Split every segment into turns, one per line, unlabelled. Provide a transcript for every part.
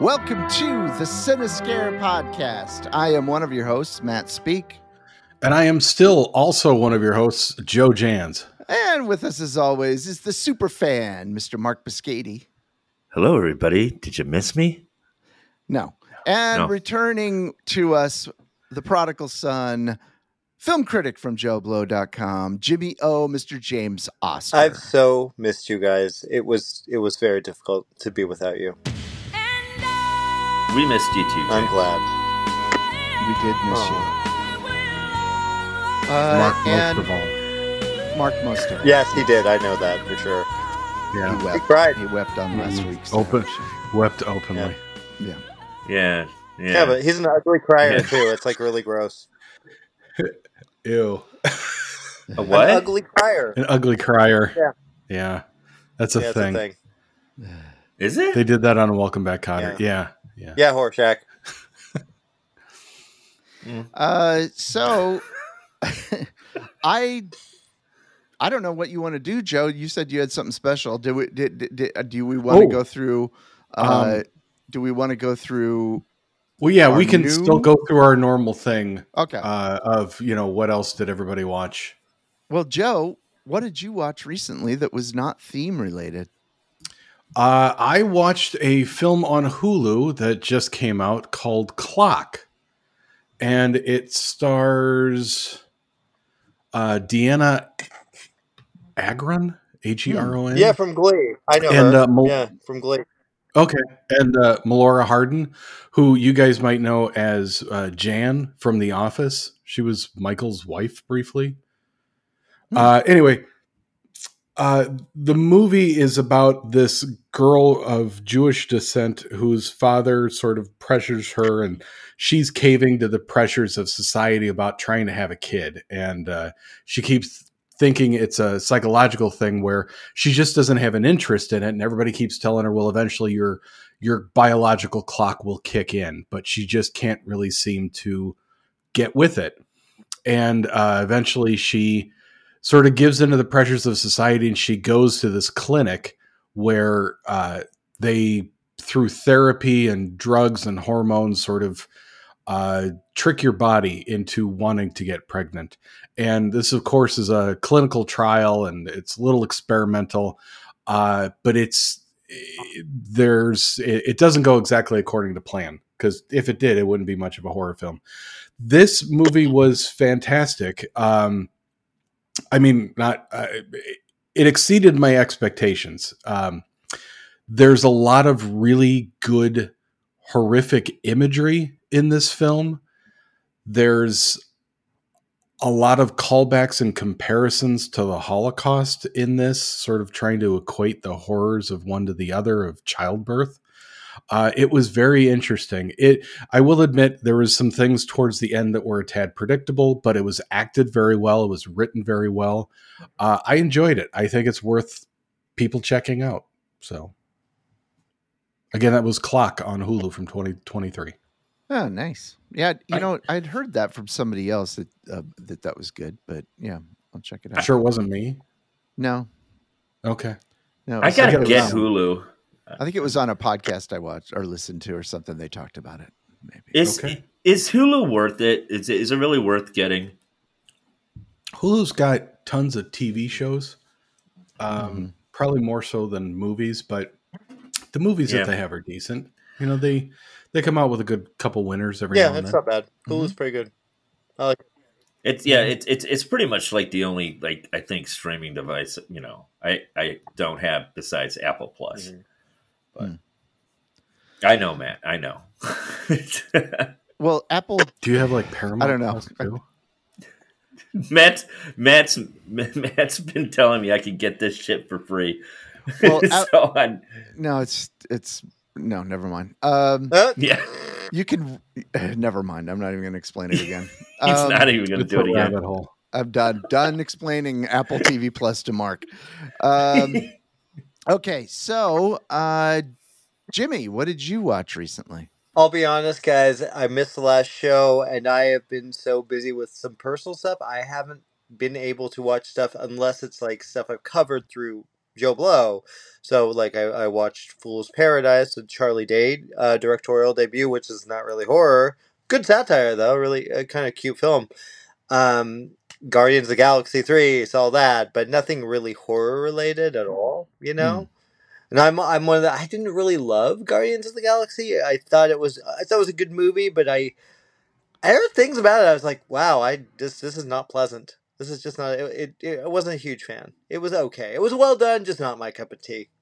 Welcome to the Cinescare podcast. I am one of your hosts, Matt Speak.
And I am still also one of your hosts, Joe Jans.
And with us, as always, is the super fan, Mr. Mark Biscati.
Hello, everybody. Did you miss me?
No. And
No.
returning to us, the prodigal son, film critic from JoeBlow.com, Jimmy O, Mr. James Oster.
I've so missed you guys. It was very difficult to be without you.
We missed you too,
I'm
James.
glad.
We did miss you.
Mark most
and
of all.
Mark most of all.
Yes, he did. I know that for sure.
Yeah.
He wept.
He cried.
He wept on last week's
Open,
show.
wept openly.
Yeah.
Yeah.
Yeah, but he's an ugly crier
Yeah.
too. It's like really gross.
Ew.
A what?
An ugly crier.
An ugly crier.
Yeah.
Yeah. That's a
Yeah, it's
thing.
a thing.
Is it?
They did that on Welcome Back, Kotter. Yeah.
Yeah, Horshack.
So I don't know what you want to do, Joe. You said you had something special. Do we want to go through do we want to go through
Well, yeah,
our
we can
new-
still go through our normal thing
Okay.
of, what else did everybody watch?
Well, Joe, what did you watch recently that was not theme related?
I watched a film on Hulu that just came out called Clock. And it stars Deanna Agron, Agron.
Yeah, from Glee. I know
And,
her. Yeah, from Glee.
Okay. And Melora Hardin, who you guys might know as Jan from The Office. She was Michael's wife briefly. Anyway, the movie is about this girl of Jewish descent whose father sort of pressures her, and she's caving to the pressures of society about trying to have a kid. And she keeps thinking it's a psychological thing where she just doesn't have an interest in it. And everybody keeps telling her, well, eventually your biological clock will kick in, but she just can't really seem to get with it. And eventually she sort of gives into the pressures of society, and she goes to this clinic where they, through therapy and drugs and hormones, sort of trick your body into wanting to get pregnant. And this, of course, is a clinical trial, and it's a little experimental, but it doesn't go exactly according to plan, because if it did, it wouldn't be much of a horror film. This movie was fantastic. It exceeded my expectations. There's a lot of really good, horrific imagery in this film. There's a lot of callbacks and comparisons to the Holocaust in this, sort of trying to equate the horrors of one to the other of childbirth. It was very interesting. I will admit there was some things towards the end that were a tad predictable, but it was acted very well. It was written very well. I enjoyed it. I think it's worth people checking out. So again, that was Clock on Hulu from 2023.
Oh, nice. Yeah, I'd heard that from somebody else that was good, but yeah, I'll check it out.
Sure it wasn't me.
No.
Okay.
No.
I gotta get Hulu.
I think it was on a podcast I watched or listened to or something. They talked about it. Maybe.
Is Hulu worth it? Is it really worth getting?
Hulu's got tons of TV shows, probably more so than movies, but the movies that they have are decent. They come out with a good couple winners every now and then.
Yeah, that's not bad. Hulu's pretty good. I like it.
It's pretty much like the only I think streaming device I don't have besides Apple Plus.
Mm-hmm.
But I know, Matt. I know.
Well, Apple.
Do you have Paramount?
I don't know.
Plus, too?
Matt's been telling me I can get this shit for free.
Well,
No,
never mind.
yeah,
you can. Never mind. I'm not even going to explain it again.
he's not even going to
It's
do
a
it again.
rabbit hole.
I'm done explaining Apple TV Plus to Mark. Okay, so Jimmy, what did you watch recently?
I'll be honest, guys. I missed the last show, and I have been so busy with some personal stuff. I haven't been able to watch stuff unless it's stuff I've covered through Joe Blow. So like I watched Fool's Paradise, the Charlie Day directorial debut, which is not really horror. Good satire though, really kind of cute film. Guardians of the Galaxy 3, saw that, but nothing really horror related at all, you know? And I'm one of the I didn't really love Guardians of the Galaxy. I thought it was a good movie, but I heard things about it. I was like, wow, this is not pleasant. This is just not I wasn't a huge fan. It was okay. It was well done, just not my cup of tea.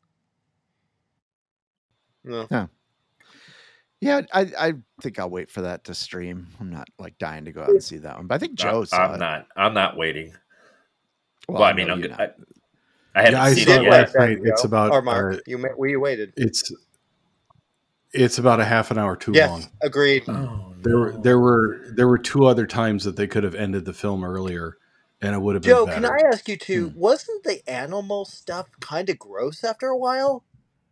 No.
Yeah. Yeah, I think I'll wait for that to stream. I'm not like dying to go out and see that one, but I think Joe saw it.
I'm not waiting.
Well,
I mean, I haven't
I
seen
saw
it
it
yet.
last night. It's about
or Mark, you waited.
It's about a half an hour too long.
Agreed.
Oh,
There were two other times that they could have ended the film earlier, and it would have been
Joe,
better.
can I ask you too? Wasn't the animal stuff kind of gross after a while?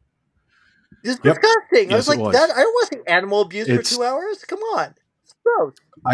It's disgusting.
Yes,
I was like,
it was.
that. I don't want to see animal abuse for 2 hours. Come on, it's gross.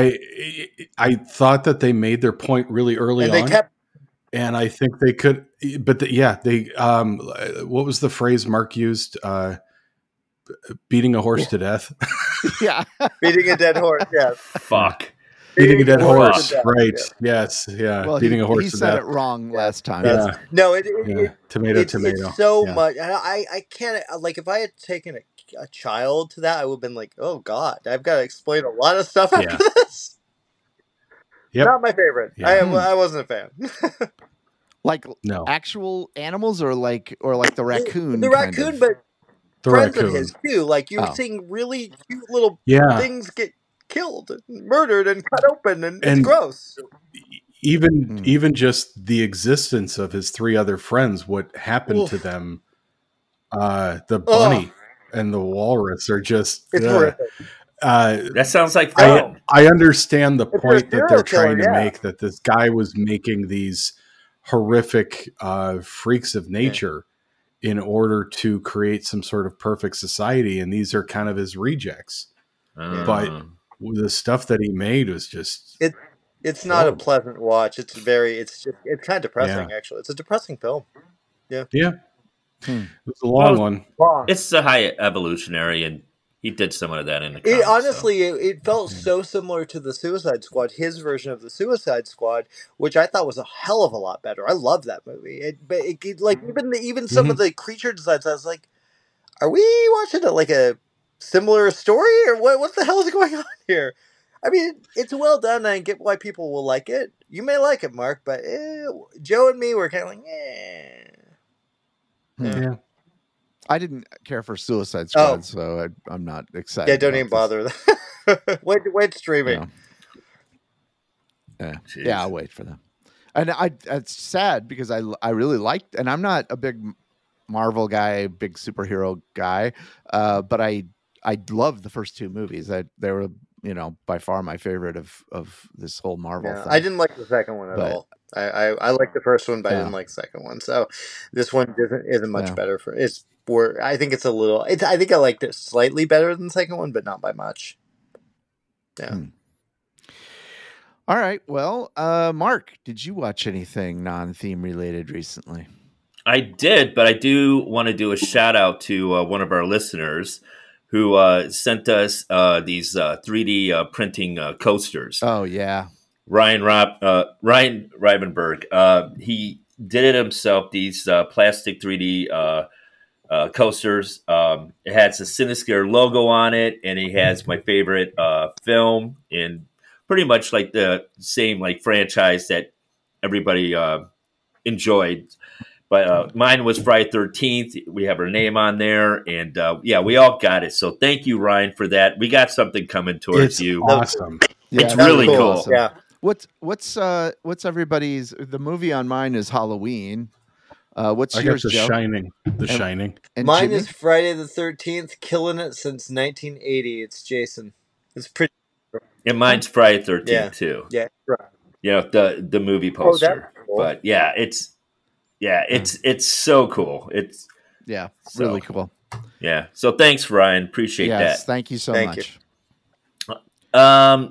I thought that they made their point really early
And
on,
they kept.
and I think they could. But they what was the phrase Mark used? Beating a horse to death.
Yeah.
Beating a dead horse. Yes.
Fuck.
Beating a dead horse.
to death,
Right.
yeah.
Yes. Yeah.
Well,
beating a horse
he
to
said
death.
it wrong last time.
Yeah.
No,
Tomato.
it's so
Yeah.
much. I can't, like, if I had taken a child to that, I would have been like, oh God, I've got to explain a lot of stuff after this.
Yep.
Not my favorite.
Yeah.
I wasn't a fan.
Like
No.
actual animals or like the raccoon.
The
kind
raccoon,
of?
but
The
friends
raccoon.
of his too. Like you're
Oh.
seeing really cute little
Yeah.
things get killed, and murdered, and cut open, and it's
And-
gross.
Even just the existence of his three other friends, what happened
Oof.
to them, the bunny and the walrus are just.
It's horrific.
That sounds like
I
fun.
I understand the
If
point
you're a
that they're
serial
trying to
killer, yeah.
make, that this guy was making these horrific freaks of nature in order to create some sort of perfect society, and these are kind of his rejects. But the stuff that he made was just
It's not a
horrible.
pleasant watch. It's kind of depressing. Actually, it's a depressing film.
It was a long one.
It's a high evolutionary, and he did some of that in the comics.
It honestly, it felt so similar to the Suicide Squad, his version of the Suicide Squad, which I thought was a hell of a lot better. I loved that movie. But like even some of the creature designs, I was like, are we watching a similar story, or what the hell is going on here? I mean, it's well done. I get why people will like it. You may like it, Mark, but Joe and me were kind of like,
Yeah.
I didn't care for Suicide Squad, so I'm not excited.
Yeah, don't
about
even bother with that. wait streaming.
Yeah, I'll wait for them. And it's sad because I really liked, and I'm not a big Marvel guy, big superhero guy, but I loved the first two movies. They were, by far my favorite of this whole Marvel thing.
I didn't like the second one at all. I liked the first one, but I didn't like the second one. So this one isn't much better for it's. I think it's a little. I think I liked it slightly better than the second one, but not by much. Yeah.
All right. Well, Mark, did you watch anything non-theme related recently?
I did, but I do want to do a shout out to one of our listeners who sent us these 3D printing coasters.
Oh yeah,
Ryan Rivenberg. He did it himself. These plastic 3D coasters. It has a Cinescare logo on it, and he has my favorite film in pretty much like the same like franchise that everybody enjoyed. But mine was Friday 13th. We have her name on there, and we all got it. So thank you, Ryan, for that. We got something coming towards you.
Awesome.
Yeah, it's really cool.
Awesome.
Yeah.
What's everybody's? The movie on mine is Halloween. What's
I got
yours,
The
Joe?
Shining. The Shining.
And
Mine
Jimmy?
is Friday the 13th, killing it since 1980. It's Jason. It's pretty.
And mine's Friday 13th too.
Yeah. Right.
The movie poster.
That's cool.
But it's so cool. It's
really cool.
Yeah. So thanks, Ryan. Appreciate
Yes,
that.
thank you so
Thank
much.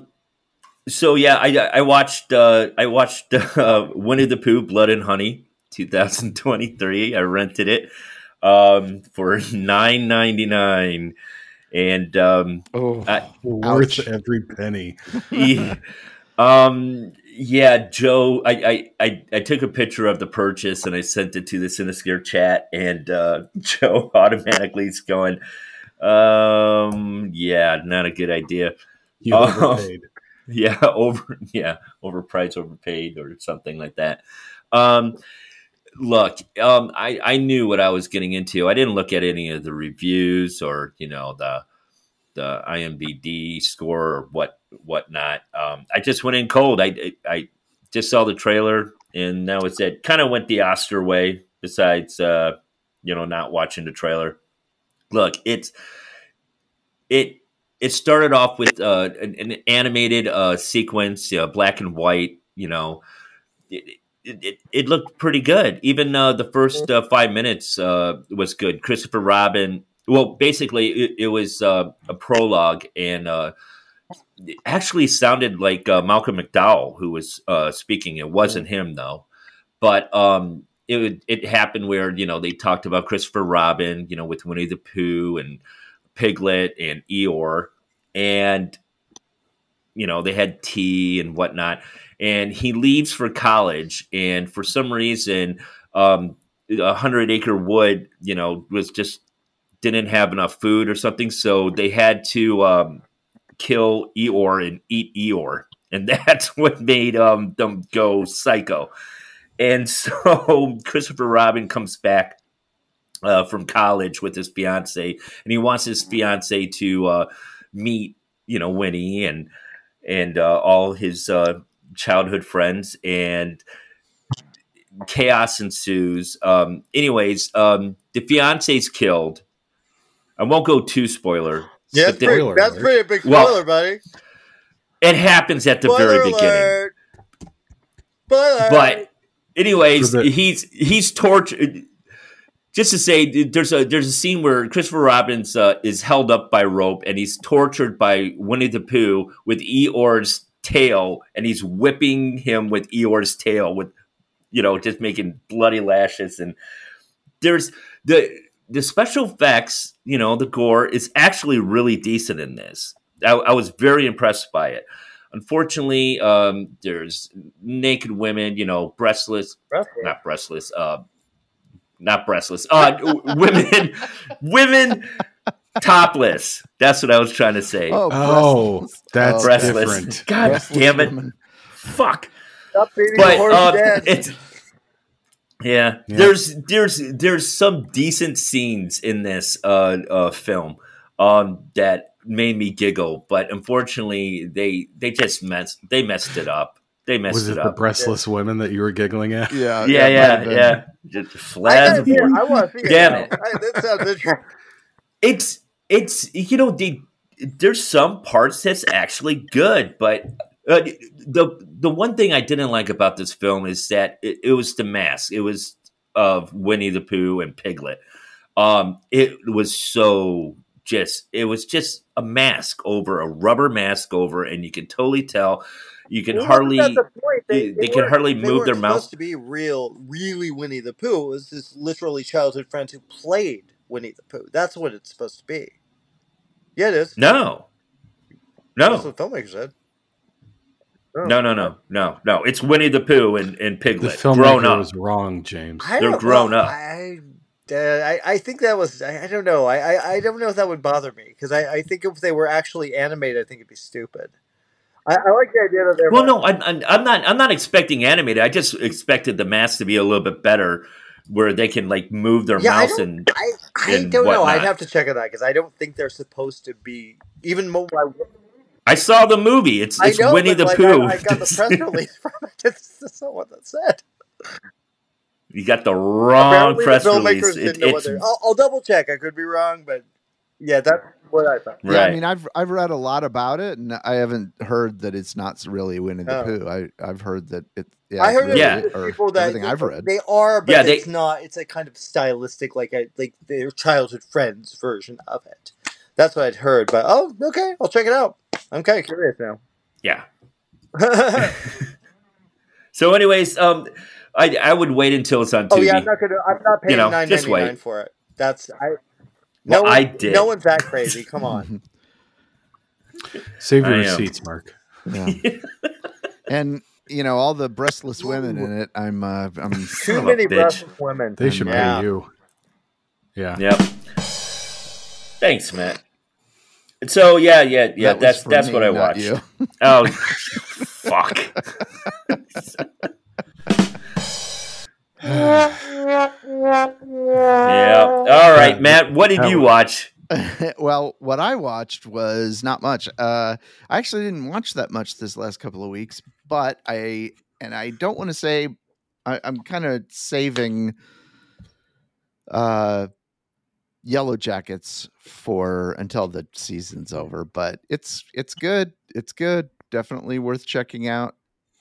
So yeah, I watched Winnie the Pooh, Blood and Honey 2023. I rented it for $9.99, and
Worth
Ouch.
every penny.
yeah, Joe, I took a picture of the purchase and I sent it to the Cinescare chat, and Joe automatically is going, yeah, not a good idea.
You overpaid.
Overpriced, overpaid, or something like that. Look, I knew what I was getting into. I didn't look at any of the reviews or the IMDb score or whatnot. I just went in cold. I just saw the trailer, and that was it. Kind of went the Oscar way. Besides, not watching the trailer. Look, it started off with an animated sequence, black and white. It looked pretty good. Even the first 5 minutes was good. Christopher Robin. Well, basically, it was a prologue, and it actually sounded like Malcolm McDowell who was speaking. It wasn't him though, but it happened where they talked about Christopher Robin, with Winnie the Pooh and Piglet and Eeyore, and they had tea and whatnot. And he leaves for college, and for some reason, 100 Acre Wood, was just didn't have enough food or something, so they had to kill Eeyore and eat Eeyore, and that's what made them go psycho. And so Christopher Robin comes back from college with his fiance, and he wants his fiance to meet, Winnie and all his childhood friends, and chaos ensues. Anyways, the fiance's killed. I won't go too spoiler.
Yeah,
but
that's pretty big spoiler, buddy.
It happens at the very beginning.
Spoiler.
But anyways, he's tortured. Just to say, there's a scene where Christopher Robbins is held up by rope, and he's tortured by Winnie the Pooh with Eeyore's tail, and he's whipping him with Eeyore's tail with, just making bloody lashes. And there's the special effects, the gore is actually really decent in this. I was very impressed by it. Unfortunately, there's naked women, breastless, not breastless, women topless. That's what I was trying to say.
Oh, that's
breastless.
Different.
God
breastless
damn it.
women.
Fuck.
Stop beating the horse dead.
There's some decent scenes in this film that made me giggle, but unfortunately they messed it up.
Was it the breastless women that you were giggling at?
Yeah. Just flat as a board.
I want to see it.
Damn it.
That sounds interesting.
It's there's some parts that's actually good, but the one thing I didn't like about this film is that it was the mask. It was of Winnie the Pooh and Piglet. It was just a mask over a rubber mask over, and you can totally tell. You can hardly. They can hardly move their mouth.
Supposed to be really Winnie the Pooh. It was just literally childhood friends who played Winnie the Pooh. That's what it's supposed to be. Yeah, it is.
No.
That's what the filmmaker said.
No. It's Winnie the Pooh and Piglet.
The
grown up.
was wrong, James.
They're grown up.
I think that was. I don't know. I don't know if that would bother me, because I think if they were actually animated, I think it'd be stupid. I like the idea that they're.
Well, no, I'm not expecting animated. I just expected the mask to be a little bit better, where they can move their mouths and.
I don't know. I'd have to check on that, because I don't think they're supposed to be even more.
I saw the movie. It's Winnie the Pooh.
I got the press release from it. That's not what that said.
You got the wrong press release.
I'll double check. I could be wrong, but yeah, that's what I thought.
Yeah, I mean, I've read a lot about it, and I haven't heard that it's not really Winnie the Pooh. I've heard that it. Yeah,
I heard
people that everything I've read.
They are, but it's not. It's a kind of stylistic, like their childhood friends version of it. That's what I'd heard. But okay, I'll check it out. I'm kind of curious now.
Yeah. So, anyways, I would wait until it's on Tubi.
Oh yeah, I'm not paying
just wait.
$9.99 for it. That's
I did.
No one's that crazy. Come on.
Save your receipts, Mark.
Yeah. And all the breastless women in it. I'm
Too many breastless women.
They should pay you.
Yeah. Yep. Thanks, Matt. And so that's what I watched.
You.
Oh, fuck. Yeah. All right, Matt. What did you watch?
Well, what I watched was not much. I actually didn't watch that much this last couple of weeks, but I don't want to say I'm kind of saving Yellow Jackets for until the season's over, but it's good. It's good. Definitely worth checking out.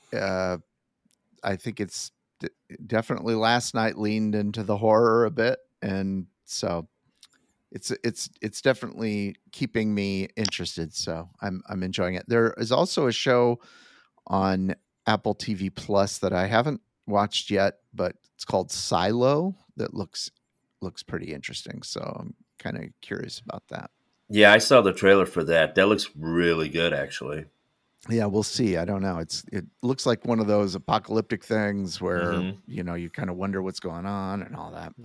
I think it's definitely last night leaned into the horror a bit, and so it's definitely keeping me interested. So I'm enjoying it. There is also a show on Apple TV Plus that I haven't watched yet, but it's called Silo that looks pretty interesting. So I'm kind of curious about that.
Yeah, I saw the trailer for that. That looks really good, actually.
Yeah, we'll see. I don't know. It looks like one of those apocalyptic things where you kind of wonder what's going on and all that.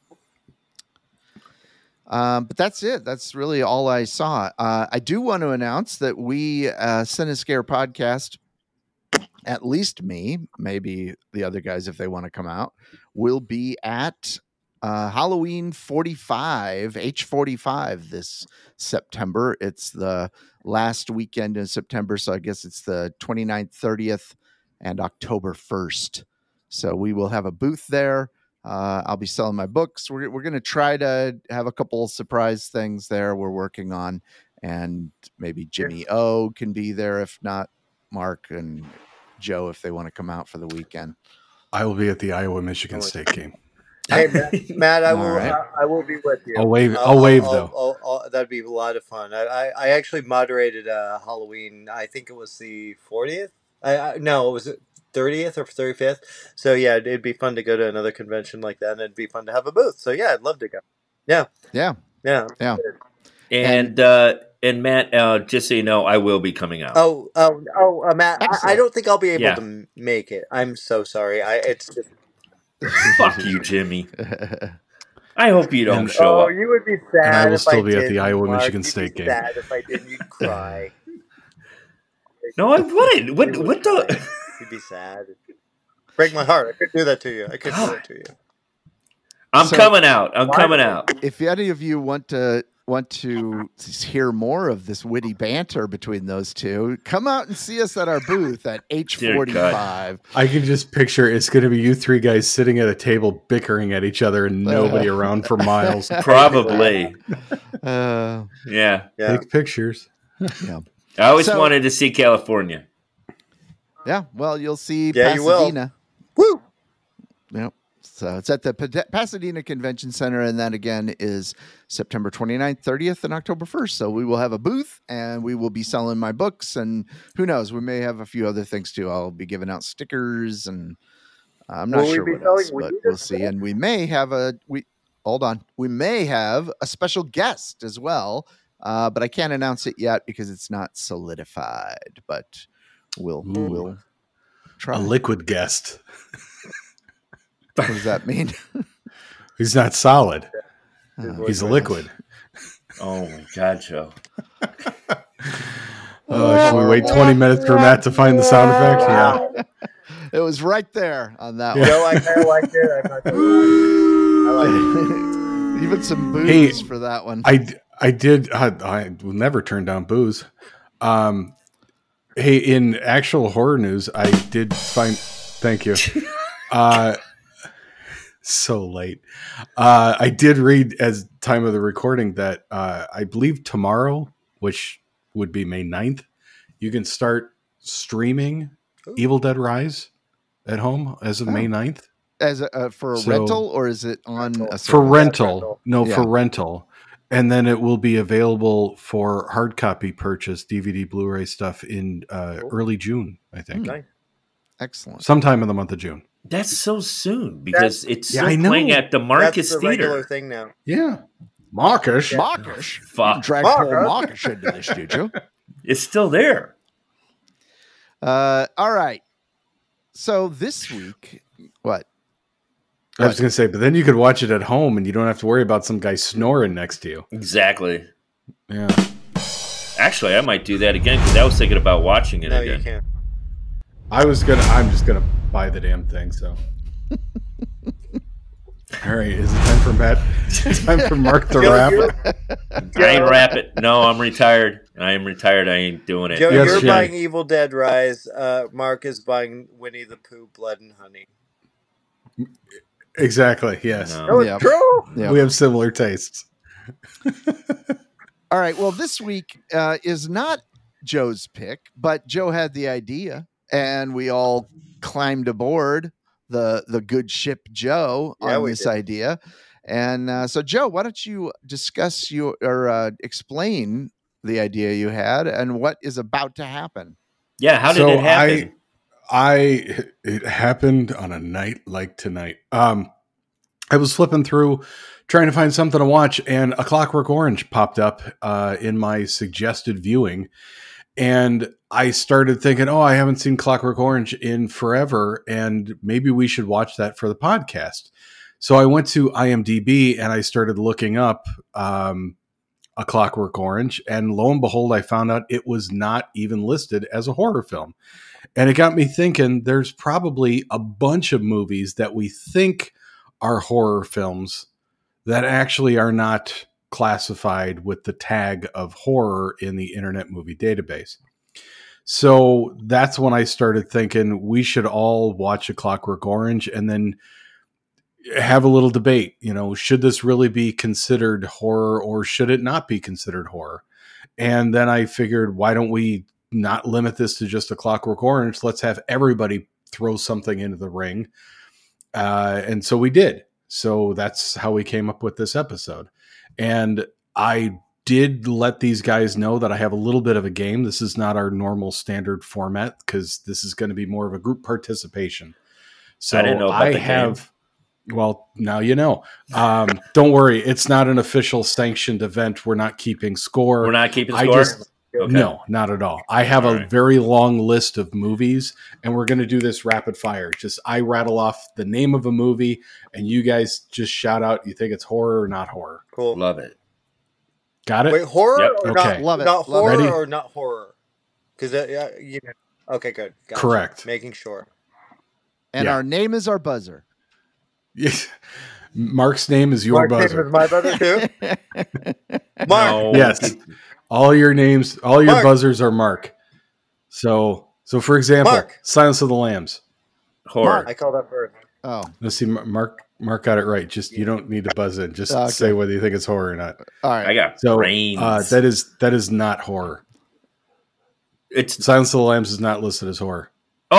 But that's it. That's really all I saw. I do want to announce that we Cinescare podcast, at least me, maybe the other guys if they want to come out, will be at Halloween 45 H45 this September. It's the last weekend in September, so I guess it's the 29th, 30th, and October 1st. So we will have a booth there. I'll be selling my books. We're going to try to have a couple surprise things there we're working on, and maybe Jimmy O can be there, if not Mark and Joe, if they want to come out for the weekend.
I will be at the Iowa-Michigan State game.
Hey, Matt, I will be with you.
I'll wave though.
That'd be a lot of fun. I actually moderated Halloween. I think it was the 40th. No, it was 30th or 35th. So yeah, it'd be fun to go to another convention like that, and it'd be fun to have a booth. So yeah, I'd love to go. Yeah.
And Matt, just so you know, I will be coming out.
Matt, I don't think I'll be able to make it. I'm so sorry. It's just.
Fuck you, Jimmy. I hope you don't show up.
You would be sad.
And I will
if
still
I
be at the
didn't,
Iowa-Michigan
Mark.
State game.
Sad if I didn't, you'd cry.
No, I wouldn't. What the?
You'd be sad. Break my heart. I could do that to you.
I'm coming out. I'm coming out.
If any of you want to hear more of this witty banter between those two, come out and see us at our booth at H45.
I can just picture it's going to be you three guys sitting at a table bickering at each other and nobody around for miles.
Probably.
Yeah.
Take pictures.
Yeah.
I always wanted to see California.
Yeah. Well, you'll see
Pasadena.
You will. Woo. Yep. So it's at the Pasadena Convention Center, and that again is September 29th, 30th, and October 1st. So we will have a booth, and we will be selling my books, and who knows, we may have a few other things too. I'll be giving out stickers, and I'm not sure what else, but we'll see. And we may have we may have a special guest as well, but I can't announce it yet because it's not solidified. But we'll try.
A liquid guest.
What does that mean?
He's not solid. He's a liquid.
Oh my God, Joe.
Should we wait 20 minutes for Matt to find the sound effect? Yeah.
It was right there on that one.
Joe, I kind of liked it. I like it.
Even some booze for that one.
I did. I will never turn down booze. Hey, in actual horror news, I did find. Thank you. So late. I did read as time of the recording that I believe tomorrow, which would be May 9th, you can start streaming Evil Dead Rise at home as of May 9th.
As for a rental, or is it on a
for rental?
rental.
No, for rental. And then it will be available for hard copy purchase, DVD, Blu-ray stuff in early June, I think.
Nice.
Excellent.
Sometime in the month of June.
That's so soon because it's
Yeah,
still
I know.
playing at the Marcus
That's the regular
Theater.
thing now.
Yeah. Marcus.
Yeah.
Marcus.
Fuck.
Drag Paul Marcus into this, did you?
It's still there.
All right. So this week, what?
I was going to say, but then you could watch it at home and you don't have to worry about some guy snoring next to you.
Exactly.
Yeah.
Actually, I might do that again because I was thinking about watching it
No,
again.
you can't.
I'm just going to buy the damn thing, so. All right, is it time for Matt? Time for Mark to wrap?
I ain't wrap it. No, I'm retired. I am retired. I ain't doing it.
Joe,
Yes,
you're
Jay.
buying Evil Dead Rise. Mark is buying Winnie the Pooh, Blood and Honey.
Exactly, yes.
No.
Yep.
true.
Yep.
We have similar tastes.
All right. Well, this week is not Joe's pick, but Joe had the idea, and we all climbed aboard the good ship Joe
Yeah,
on
we
this
did.
idea. And so, Joe, why don't you discuss or explain the idea you had and what is about to happen?
Yeah, how did
So
it happen?
It happened on a night like tonight. I was flipping through trying to find something to watch, and A Clockwork Orange popped up in my suggested viewing. And I started thinking, I haven't seen Clockwork Orange in forever, and maybe we should watch that for the podcast. So I went to IMDb and I started looking up A Clockwork Orange, and lo and behold, I found out it was not even listed as a horror film. And it got me thinking, there's probably a bunch of movies that we think are horror films that actually are not classified with the tag of horror in the Internet Movie Database. So that's when I started thinking we should all watch A Clockwork Orange and then have a little debate. Should this really be considered horror or should it not be considered horror? And then I figured, why don't we not limit this to just A Clockwork Orange? Let's have everybody throw something into the ring. And so we did. So that's how we came up with this episode. And I did let these guys know that I have a little bit of a game. This is not our normal standard format because this is going to be more of a group participation. So
I didn't know about the game.
Well, now you know. Don't worry. It's not an official sanctioned event. We're not keeping score.
We're not keeping score? Okay.
No, not at all. I have
All
a
right.
very long list of movies, and we're going to do this rapid fire. Just I rattle off the name of a movie, and you guys just shout out you think it's horror or not horror.
Cool.
Love it.
Got it?
Wait, horror
Yep.
or
Okay.
not?
Love it.
Not
Love
horror
it. Ready?
or not horror? Because okay, good. Gotcha.
Correct.
Making sure.
And
Yeah.
our name is our buzzer.
Mark's name is your
Mark's
buzzer.
name is my buzzer too. Mark.
No.
Yes. All your names, all your
Mark.
buzzers are Mark. So for example,
Mark.
Silence of the Lambs.
Horror.
I call that bird.
Oh,
Let's see, Mark got it right. Just you don't need to buzz in. Just
Okay.
say whether you think it's horror or not.
all right.
I got
So
brains.
that is not horror.
It's
Silence of the Lambs is not listed as horror.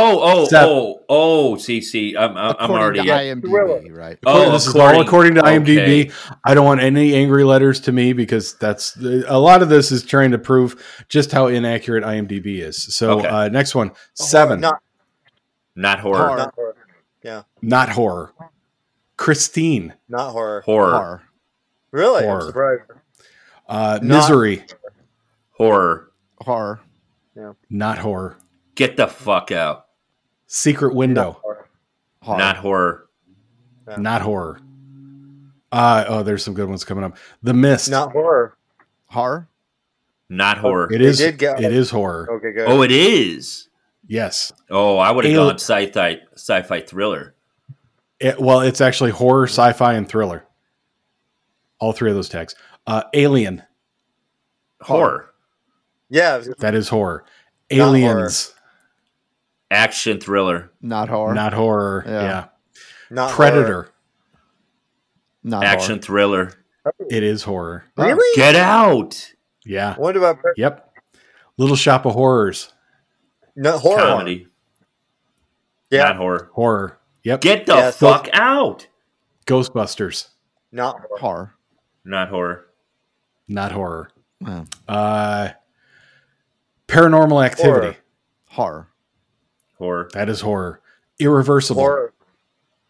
See. I'm already.
According to IMDb, right?
This is all according to IMDb.
Okay.
I don't want any angry letters to me because that's a lot of this is trying to prove just how inaccurate IMDb is. So
Okay.
next one, 7,
Not horror.
Horror.
Not horror. Yeah,
not horror. Christine,
not horror.
Horror.
Horror.
Really?
Horror.
I'm surprised. Not-
Misery,
Horror.
Horror.
not horror.
Get the fuck out.
Secret Window,
Horror.
Horror.
Not horror.
not horror. There's some good ones coming up. The Mist,
Not horror.
Horror.
Not horror.
it
They
is.
did get-
It is horror.
Okay, good.
Oh, it is.
Yes.
Oh, I would have
Alien-
gone sci-fi thriller.
It's actually horror, sci-fi, and thriller. All three of those tags. Alien,
Horror.
Yeah,
that is horror.
Not
Aliens,
Action thriller.
Not horror.
not horror.
Yeah.
Yeah.
not
Predator,
horror.
Not
Action thriller.
it is horror.
horror.
Really?
Get out.
Yeah.
What about
Yep. Little Shop of Horrors,
no horror?
Comedy.
Yeah,
Not horror.
horror. Yep.
Get the
Yeah,
fuck out.
Ghostbusters,
not horror.
Horror.
Not horror.
not horror.
Wow.
Paranormal Activity,
Horror.
Horror.
Horror.
that is horror. Irreversible,
Horror.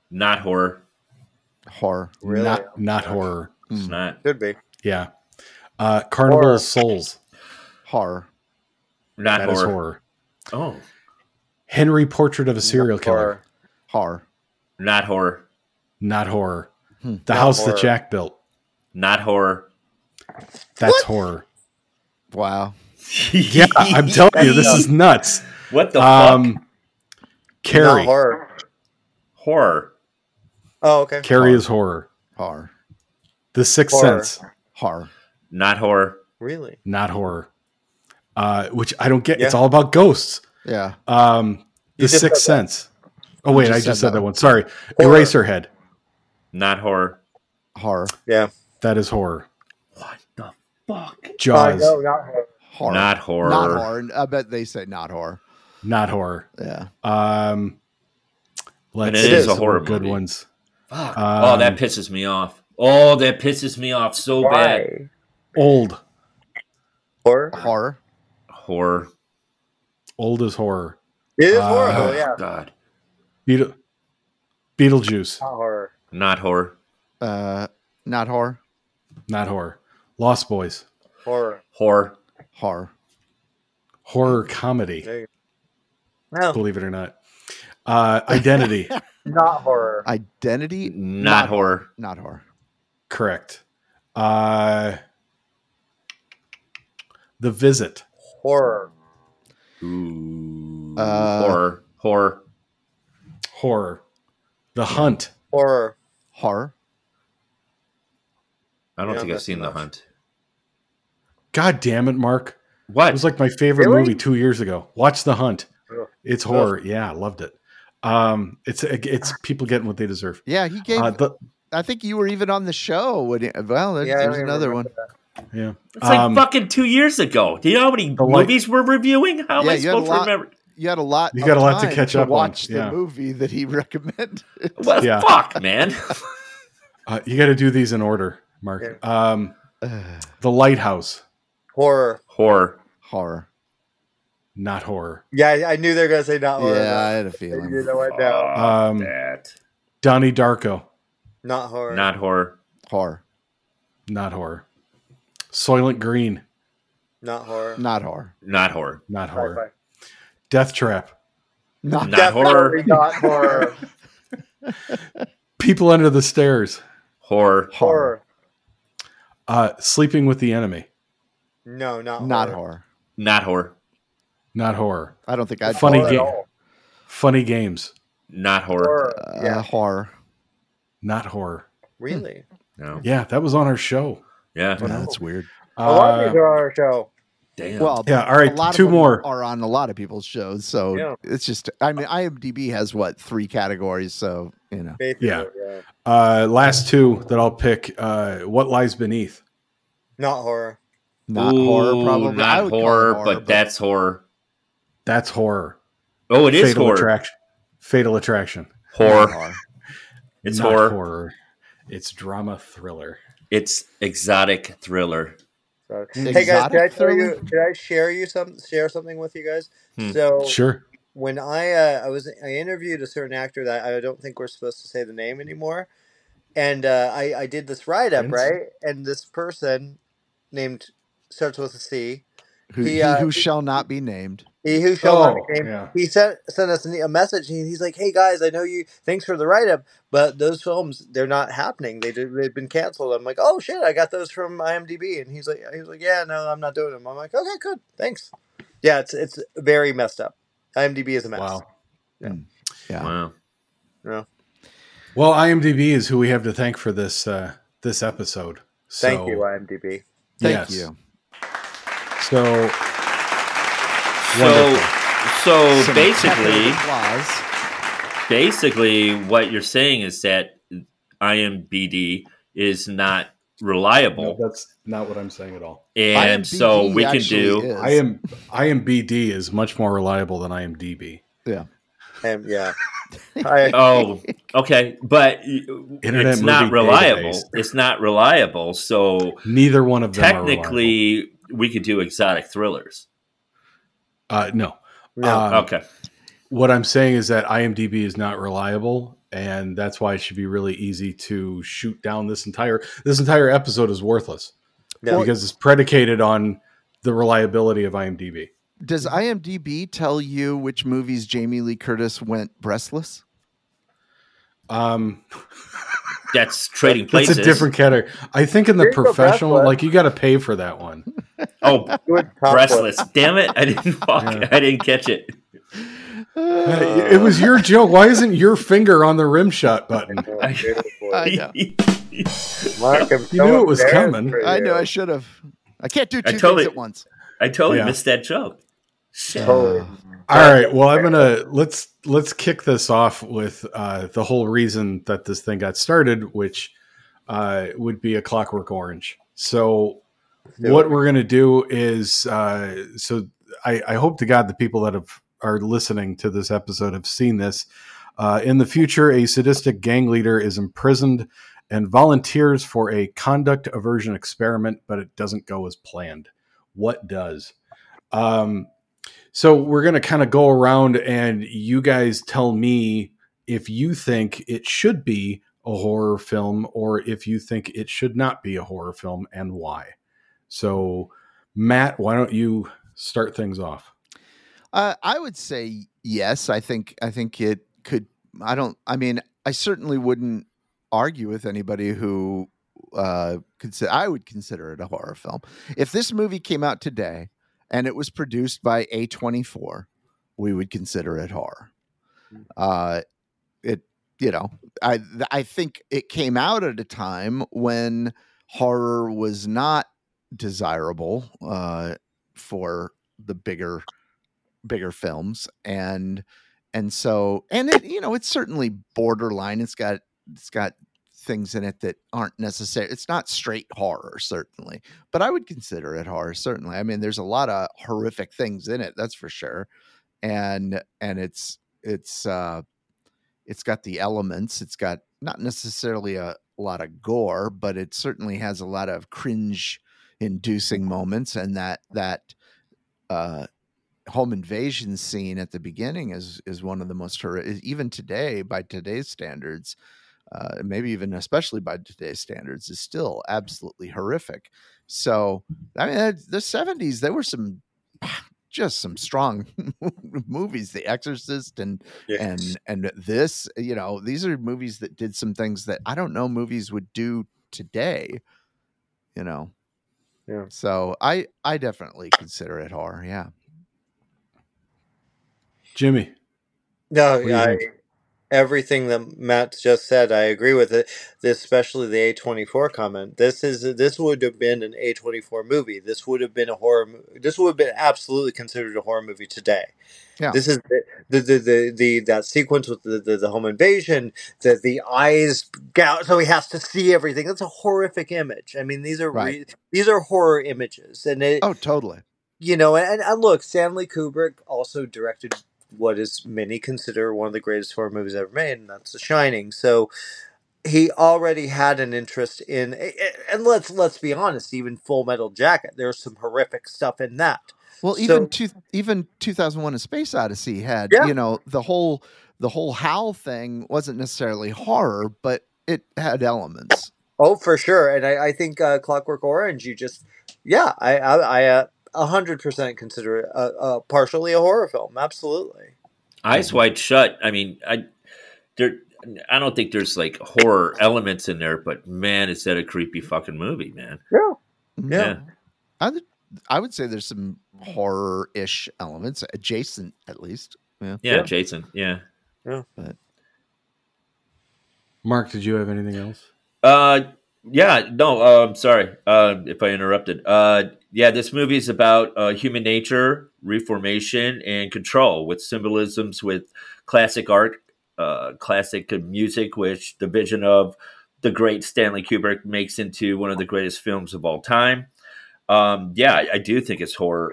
Not horror.
Horror.
Really?
Not horror.
It's not.
Could be.
Yeah. Carnival
Horror.
of Souls.
Horror.
Not
That is
horror.
horror.
Oh,
Henry, Portrait of a Serial
Not
Killer.
horror.
Horror.
not horror.
Not horror. The
Not
House
horror.
that Jack built.
Not horror.
That's
What?
horror.
Wow.
Yeah, I'm telling you, this is nuts.
What the fuck?
Carrie.
Not horror.
Horror.
Oh, okay.
Carrie is horror.
Horror.
The Sixth
Horror.
Sense.
Horror.
Not horror.
Really?
Not horror. Which I don't get.
Yeah.
It's all about ghosts.
Yeah.
The
just
Sixth
said that.
Sense. Oh wait,
just
I just
said
said
that
that one. Sorry.
Horror.
Eraserhead.
Not horror.
Horror.
Yeah.
That is horror.
What the fuck?
Jaws.
No, not horror.
Horror.
Not horror.
Not horror. I bet they say not horror.
Not horror.
Yeah.
Let's
And
see
it is a
some
horror
good
movie.
ones.
Fuck. Oh, that pisses me off. Oh, that pisses me off so bad.
Why?
Old.
Horror?
Horror.
Horror.
Old is horror.
It is
Uh,
horror,
Oh,
though, yeah.
God.
Beetlejuice.
Not horror.
Not horror.
Not horror.
Not horror. Lost Boys.
Horror.
Horror.
Horror.
Horror comedy.
There you go. No,
Believe it or not. Identity.
not horror.
Identity.
Not horror.
Not horror.
Correct. The Visit.
Horror.
Ooh.
Uh,
horror. Horror.
Horror. The Hunt.
Horror.
Horror.
I don't
Yeah,
think I've
that's
seen
enough.
The Hunt.
God damn it, Mark.
What?
It was like my favorite
Really?
movie 2 years ago. Watch The Hunt.
Ugh.
It's horror. Yeah, I loved it. It's people getting what they deserve.
Yeah, he gave. I think you were even on the show. Well,
Yeah, I
there's
don't
another one.
remember
Yeah.
It's like fucking 2 years ago. Do you know how many
The light-
movies we're reviewing? How am
Yeah,
I
you had a
supposed to
lot-
remember?
You had a lot.
You got
of
a lot to
time
catch up on.
watch
Yeah.
the movie that he recommended.
What the
Yeah.
fuck, man?
You got to do these in order, Mark. The Lighthouse.
Horror.
Horror.
Horror.
Not horror.
Yeah, I knew they were going to say not horror.
Yeah, I had a
You
feeling.
know what now?
Fuck that.
Donnie Darko.
Not horror.
Not horror.
Horror.
Not horror. Soylent Green.
Not horror.
Not horror.
Not horror.
Not horror.
Sci-fi.
Death Trap.
Not
Not horror.
Definitely not horror.
People Under the Stairs.
Horror.
horror.
Sleeping with the Enemy.
No, not horror.
Not horror.
Not horror.
Not horror.
I don't think I'd
Funny
Horror at
game.
all.
Funny Games.
Not horror.
Horror. Yeah,
horror.
Not horror.
really.
No.
Yeah, that was on our show.
Yeah.
Yeah, that's weird.
A lot of these are on our show.
Damn.
Well,
Yeah, all right,
a lot of
two
them
more.
are on a lot of people's shows, so
Yeah.
it's just. I mean, IMDb has what 3 categories, so you know.
Basically,
Yeah.
yeah.
Last two that I'll pick. What Lies Beneath.
Not horror.
Not
Ooh,
horror, probably. I
Not
would call it
horror, but that's horror.
That's horror.
Oh, it is
Fatal
horror.
Attraction. Fatal Attraction.
Horror.
horror.
It's
Not
horror.
It's drama thriller.
It's exotic thriller.
So,
Exotic
hey guys, can I tell
thriller?
you? Can I share something with you guys?
Hmm.
So
Sure.
when I interviewed a certain actor that I don't think we're supposed to say the name anymore, and I did this write up,
Prince?
right? And this person named starts with a C.
Who,
He,
he
uh,
who shall not be named.
He who shall not be named.
yeah.
He sent us a message. And he's like, "Hey guys, I know you. Thanks for the write up, but those films they're not happening. They've been canceled." I'm like, "Oh shit, I got those from IMDb." And he's like, "Yeah, no, I'm not doing them." I'm like, "Okay, good, thanks." Yeah, it's very messed up. IMDb is a mess.
Wow.
Yeah.
Wow.
Yeah.
Well, IMDb is who we have to thank for this this episode. So,
Thank you, IMDb.
Thank
yes.
you.
So,
So,
wonderful.
so
Some
basically,
tepid applause.
what you're saying is that IMDb is not reliable,
No, that's not what I'm saying at all.
and
IMDb
so we can
actually
do.
is.
IMBD is much more reliable than IMDb.
Yeah.
Yeah.
Oh, okay, but
Internet
it's not
Movie
reliable.
Database.
It's not reliable. So
Neither one of them
technically, we could do exotic thrillers.
are reliable. No.
No.
Um,
Okay.
What I'm saying is that IMDb is not reliable, and that's why it should be really easy to shoot down this entire episode is worthless
Yeah.
because it's predicated on the reliability of IMDb.
Does IMDb tell you which movies Jamie Lee Curtis went breastless?
That's Trading
That's
Places.
a different category. I think in the
There you go,
professional,
breastless.
like you got to pay for that one.
Oh,
Good
breastless. Damn it. I didn't I didn't catch it.
It was your joke. Why isn't your finger on the rim shot button?
I know.
Mark, I'm
You
so
knew it was
embarrassed
coming.
for
I
you.
know I should have. I can't do two
totally-
things at once.
I totally
Yeah.
missed that joke. Shit.
Totally.
All right. Well, I'm gonna let's kick this off with the whole reason that this thing got started, which would be A Clockwork Orange. So,
do
what
it.
we're gonna do is, I hope to God the people that are listening to this episode have seen this. In the future, a sadistic gang leader is imprisoned and volunteers for a conduct aversion experiment, but it doesn't go as planned. What does? So we're going to kind of go around and you guys tell me if you think it should be a horror film or if you think it should not be a horror film and why. So, Matt, why don't you start things off?
I would say yes. I think it could. I certainly wouldn't argue with anybody who I would consider it a horror film. If this movie came out today and it was produced by A24, we would consider it horror. I think it came out at a time when horror was not desirable for the bigger films, and so it's certainly borderline. It's got things in it that aren't necessary. It's not straight horror, certainly, but I would consider it horror, certainly. I mean, there's a lot of horrific things in it, that's for sure, and it's got the elements. It's got not necessarily a lot of gore, but it certainly has a lot of cringe-inducing moments, and that home invasion scene at the beginning is one of the most horrific, even today, by today's standards, maybe even especially by today's standards, is still absolutely horrific. So, I mean, the 70s, there were some strong movies, The Exorcist and this, these are movies that did some things that I don't know movies would do today, Yeah. So I definitely consider it horror. Yeah.
Jimmy.
No,
What do you think?
everything that Matt just said, I agree with it. Especially the A24 comment. This would have been an A24 movie. This would have been a horror. This would have been absolutely considered a horror movie today.
Yeah.
This is the that sequence with the home invasion, the eyes gout, so he has to see everything. That's a horrific image. I mean, these are
Right.
these are horror images, and it.
Oh, totally.
And look, Stanley Kubrick also directed what is many consider one of the greatest horror movies ever made, and that's The Shining. So he already had an interest in, and let's be honest, even Full Metal Jacket, there's some horrific stuff in that.
Well, even 2001: A Space Odyssey had, the whole Hal thing wasn't necessarily horror, but it had elements.
Oh, for sure, and I think Clockwork Orange, I 100% consider it partially a horror film. Absolutely.
Eyes Wide Shut. I mean, I don't think there's like horror elements in there, but man, is that a creepy fucking movie, man.
Yeah.
I would say there's some horror-ish elements, adjacent at least.
Yeah. Jason. Yeah.
But
Mark, did you have anything else?
Sorry if I interrupted. This movie is about human nature, reformation, and control, with symbolisms with classic art, classic music, which the vision of the great Stanley Kubrick makes into one of the greatest films of all time. I do think it's horror.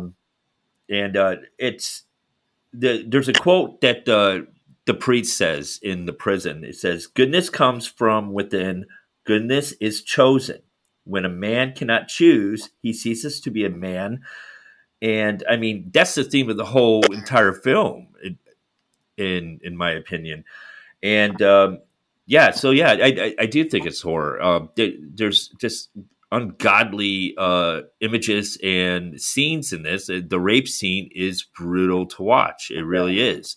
There's a quote that the priest says in the prison. It says, "Goodness comes from within. Goodness is chosen. When a man cannot choose, he ceases to be a man." And I mean, that's the theme of the whole entire film, in my opinion. And I do think it's horror. There's just ungodly images and scenes in this. The rape scene is brutal to watch. It really is.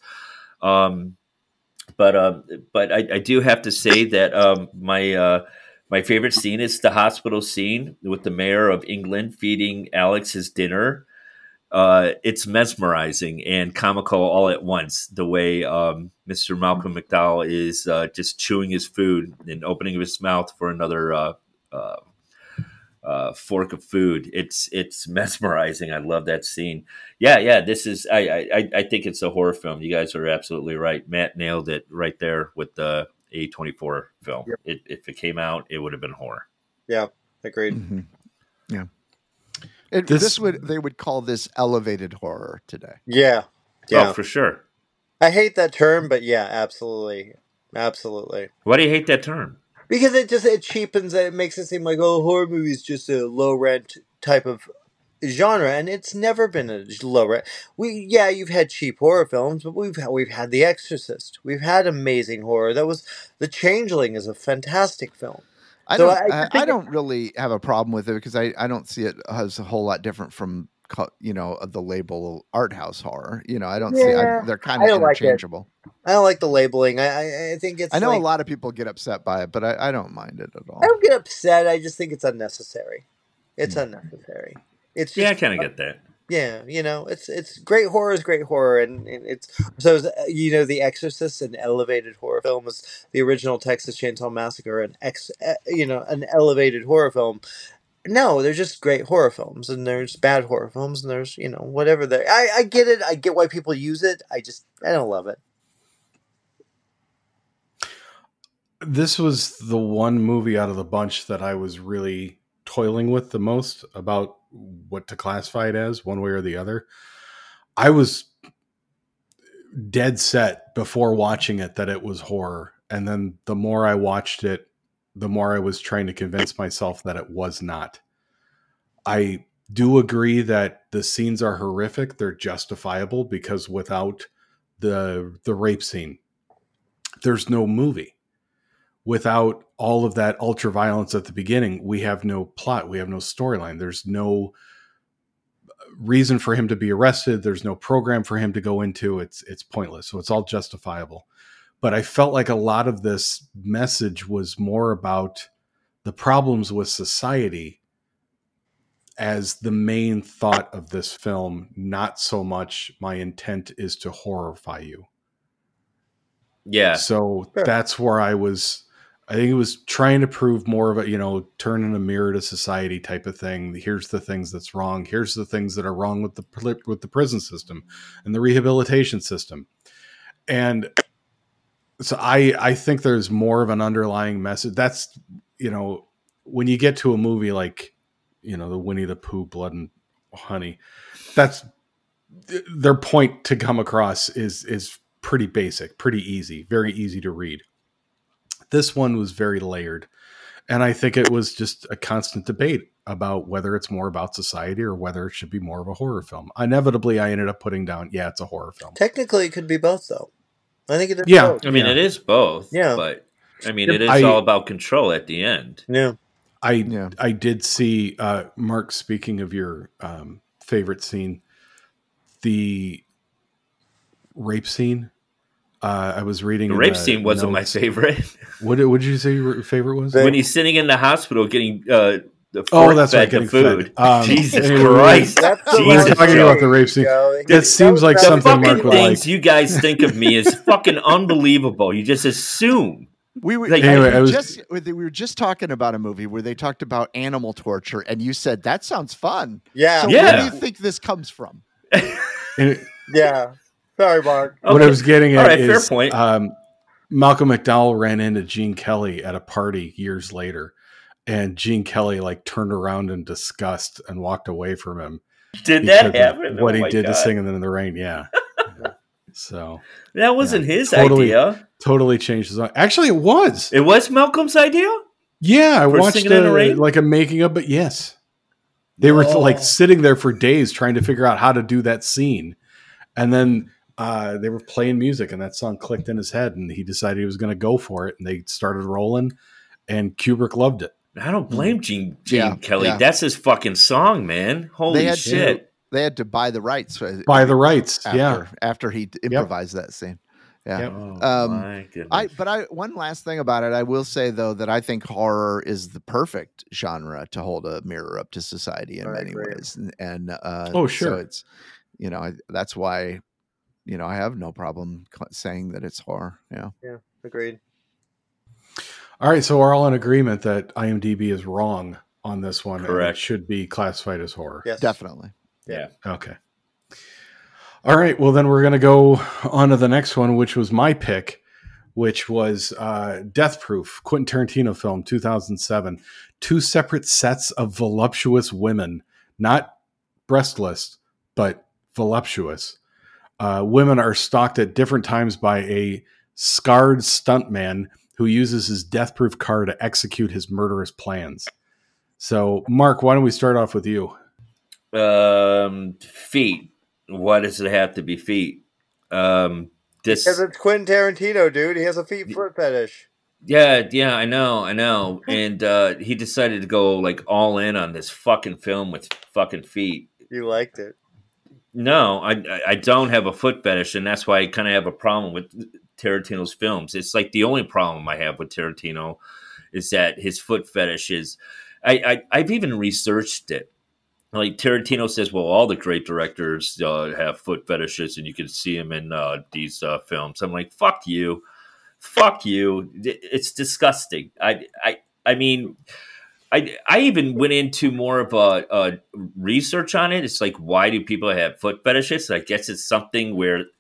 But I do have to say that my favorite scene is the hospital scene with the mayor of England feeding Alex his dinner. It's mesmerizing and comical all at once. The way Mr. Malcolm McDowell is just chewing his food and opening his mouth for another fork of food. It's mesmerizing. I love that scene. Yeah. This is. I think it's a horror film. You guys are absolutely right. Matt nailed it right there with the A24 film.
Yep.
If it came out, it would have been horror.
Yeah, agreed.
Mm-hmm. Yeah. They would call this elevated horror today.
Yeah. Yeah.
Oh, for sure.
I hate that term, but yeah, absolutely.
Why do you hate that term?
Because it cheapens it. It makes it seem like, oh, horror movie is just a low rent type of genre, and it's never been a low rent. You've had cheap horror films, but we've had The Exorcist. We've had amazing horror. The Changeling is a fantastic film.
I don't really have a problem with it because I don't see it as a whole lot different from the label art house horror. I don't see they're kind of interchangeable.
I don't like the labeling. I think it's.
I know a lot of people get upset by it, but I don't mind it at all.
I don't get upset. I just think it's unnecessary. It's unnecessary. It's just,
I kind of get that.
Yeah, it's great horror is great horror, and it's so The Exorcist, an elevated horror film, is the original Texas Chainsaw Massacre, an elevated horror film. No, they're just great horror films, and there's bad horror films, and there's whatever. I get it. I get why people use it. I don't love it.
This was the one movie out of the bunch that I was really toiling with the most about what to classify it as, one way or the other. I was dead set before watching it that it was horror. And then the more I watched it, the more I was trying to convince myself that it was not. I do agree that the scenes are horrific. They're justifiable because without the rape scene, there's no movie. Without all of that ultra violence at the beginning, we have no plot. We have no storyline. There's no reason for him to be arrested. There's no program for him to go into. It's pointless. So it's all justifiable. But I felt like a lot of this message was more about the problems with society as the main thought of this film, not so much my intent is to horrify you.
Yeah.
So that's where I think it was trying to prove more of a, turning a mirror to society type of thing. Here's the things that's wrong. Here's the things that are wrong with the prison system and the rehabilitation system. And so I think there's more of an underlying message. That's, when you get to a movie like, the Winnie the Pooh, Blood and Honey, that's their point to come across is pretty basic, pretty easy, very easy to read. This one was very layered. And I think it was just a constant debate about whether it's more about society or whether it should be more of a horror film. Inevitably, I ended up putting down, it's a horror film.
Technically, it could be both, though. I think it is both.
I mean, it is both. Yeah. But, it is all about control at the end.
Yeah.
I did see, Mark, speaking of your favorite scene, the rape scene. I was reading
the rape scene wasn't my favorite.
What did you say your favorite was?
When he's sitting in the hospital getting the food. Jesus Christ!
We're talking about the rape scene. That seems like something Mark would like.
You guys think of me is fucking unbelievable. You just assume.
We were just talking about a movie where they talked about animal torture, and you said that sounds fun.
Yeah.
So where do you think this comes from?
Yeah. Sorry, Mark.
What I was getting at is,
fair point.
Malcolm McDowell ran into Gene Kelly at a party years later, and Gene Kelly turned around in disgust and walked away from him.
Did that happen?
What he did to Singing in the Rain, yeah. So
that wasn't his idea.
Totally changed his. Actually, it was.
It was Malcolm's idea.
Yeah, I watched a making of, but yes, they were sitting there for days trying to figure out how to do that scene, and then They were playing music, and that song clicked in his head, and he decided he was going to go for it. And they started rolling, and Kubrick loved it.
I don't blame Gene
Yeah,
Kelly.
yeah.
That's his fucking song, man. Holy
They had
shit.
They had to buy the rights.
By the rights, yeah.
After he improvised that scene. Yeah.
Yep.
Oh, my goodness.
One last thing about it, I will say though that I think horror is the perfect genre to hold a mirror up to society in many ways, and
oh sure,
so it's that's why I have no problem saying that it's horror. Yeah,
agreed.
All right, so we're all in agreement that IMDb is wrong on this one.
Correct.
And it should be classified as horror.
Yes,
definitely.
Yeah.
Okay. All right. Well, then we're going to go on to the next one, which was my pick, which was Death Proof, Quentin Tarantino film, 2007. 2 separate sets of voluptuous women, not breastless, but voluptuous. Women are stalked at different times by a scarred stuntman who uses his death proof car to execute his murderous plans. So, Mark, why don't we start off with you?
Feet. Why does it have to be feet?
Because it's Quentin Tarantino, dude. He has a feet foot fetish.
Yeah, I know. And he decided to go like all in on this fucking film with fucking feet.
You liked it.
No, I don't have a foot fetish, and that's why I kind of have a problem with Tarantino's films. It's like the only problem I have with Tarantino is that his foot fetish is. I've even researched it. Like Tarantino says, well, all the great directors have foot fetishes, and you can see them in these films. I'm like, fuck you. It's disgusting. I mean, I even went into more of a research on it. It's like, why do people have foot fetishes? I guess it's something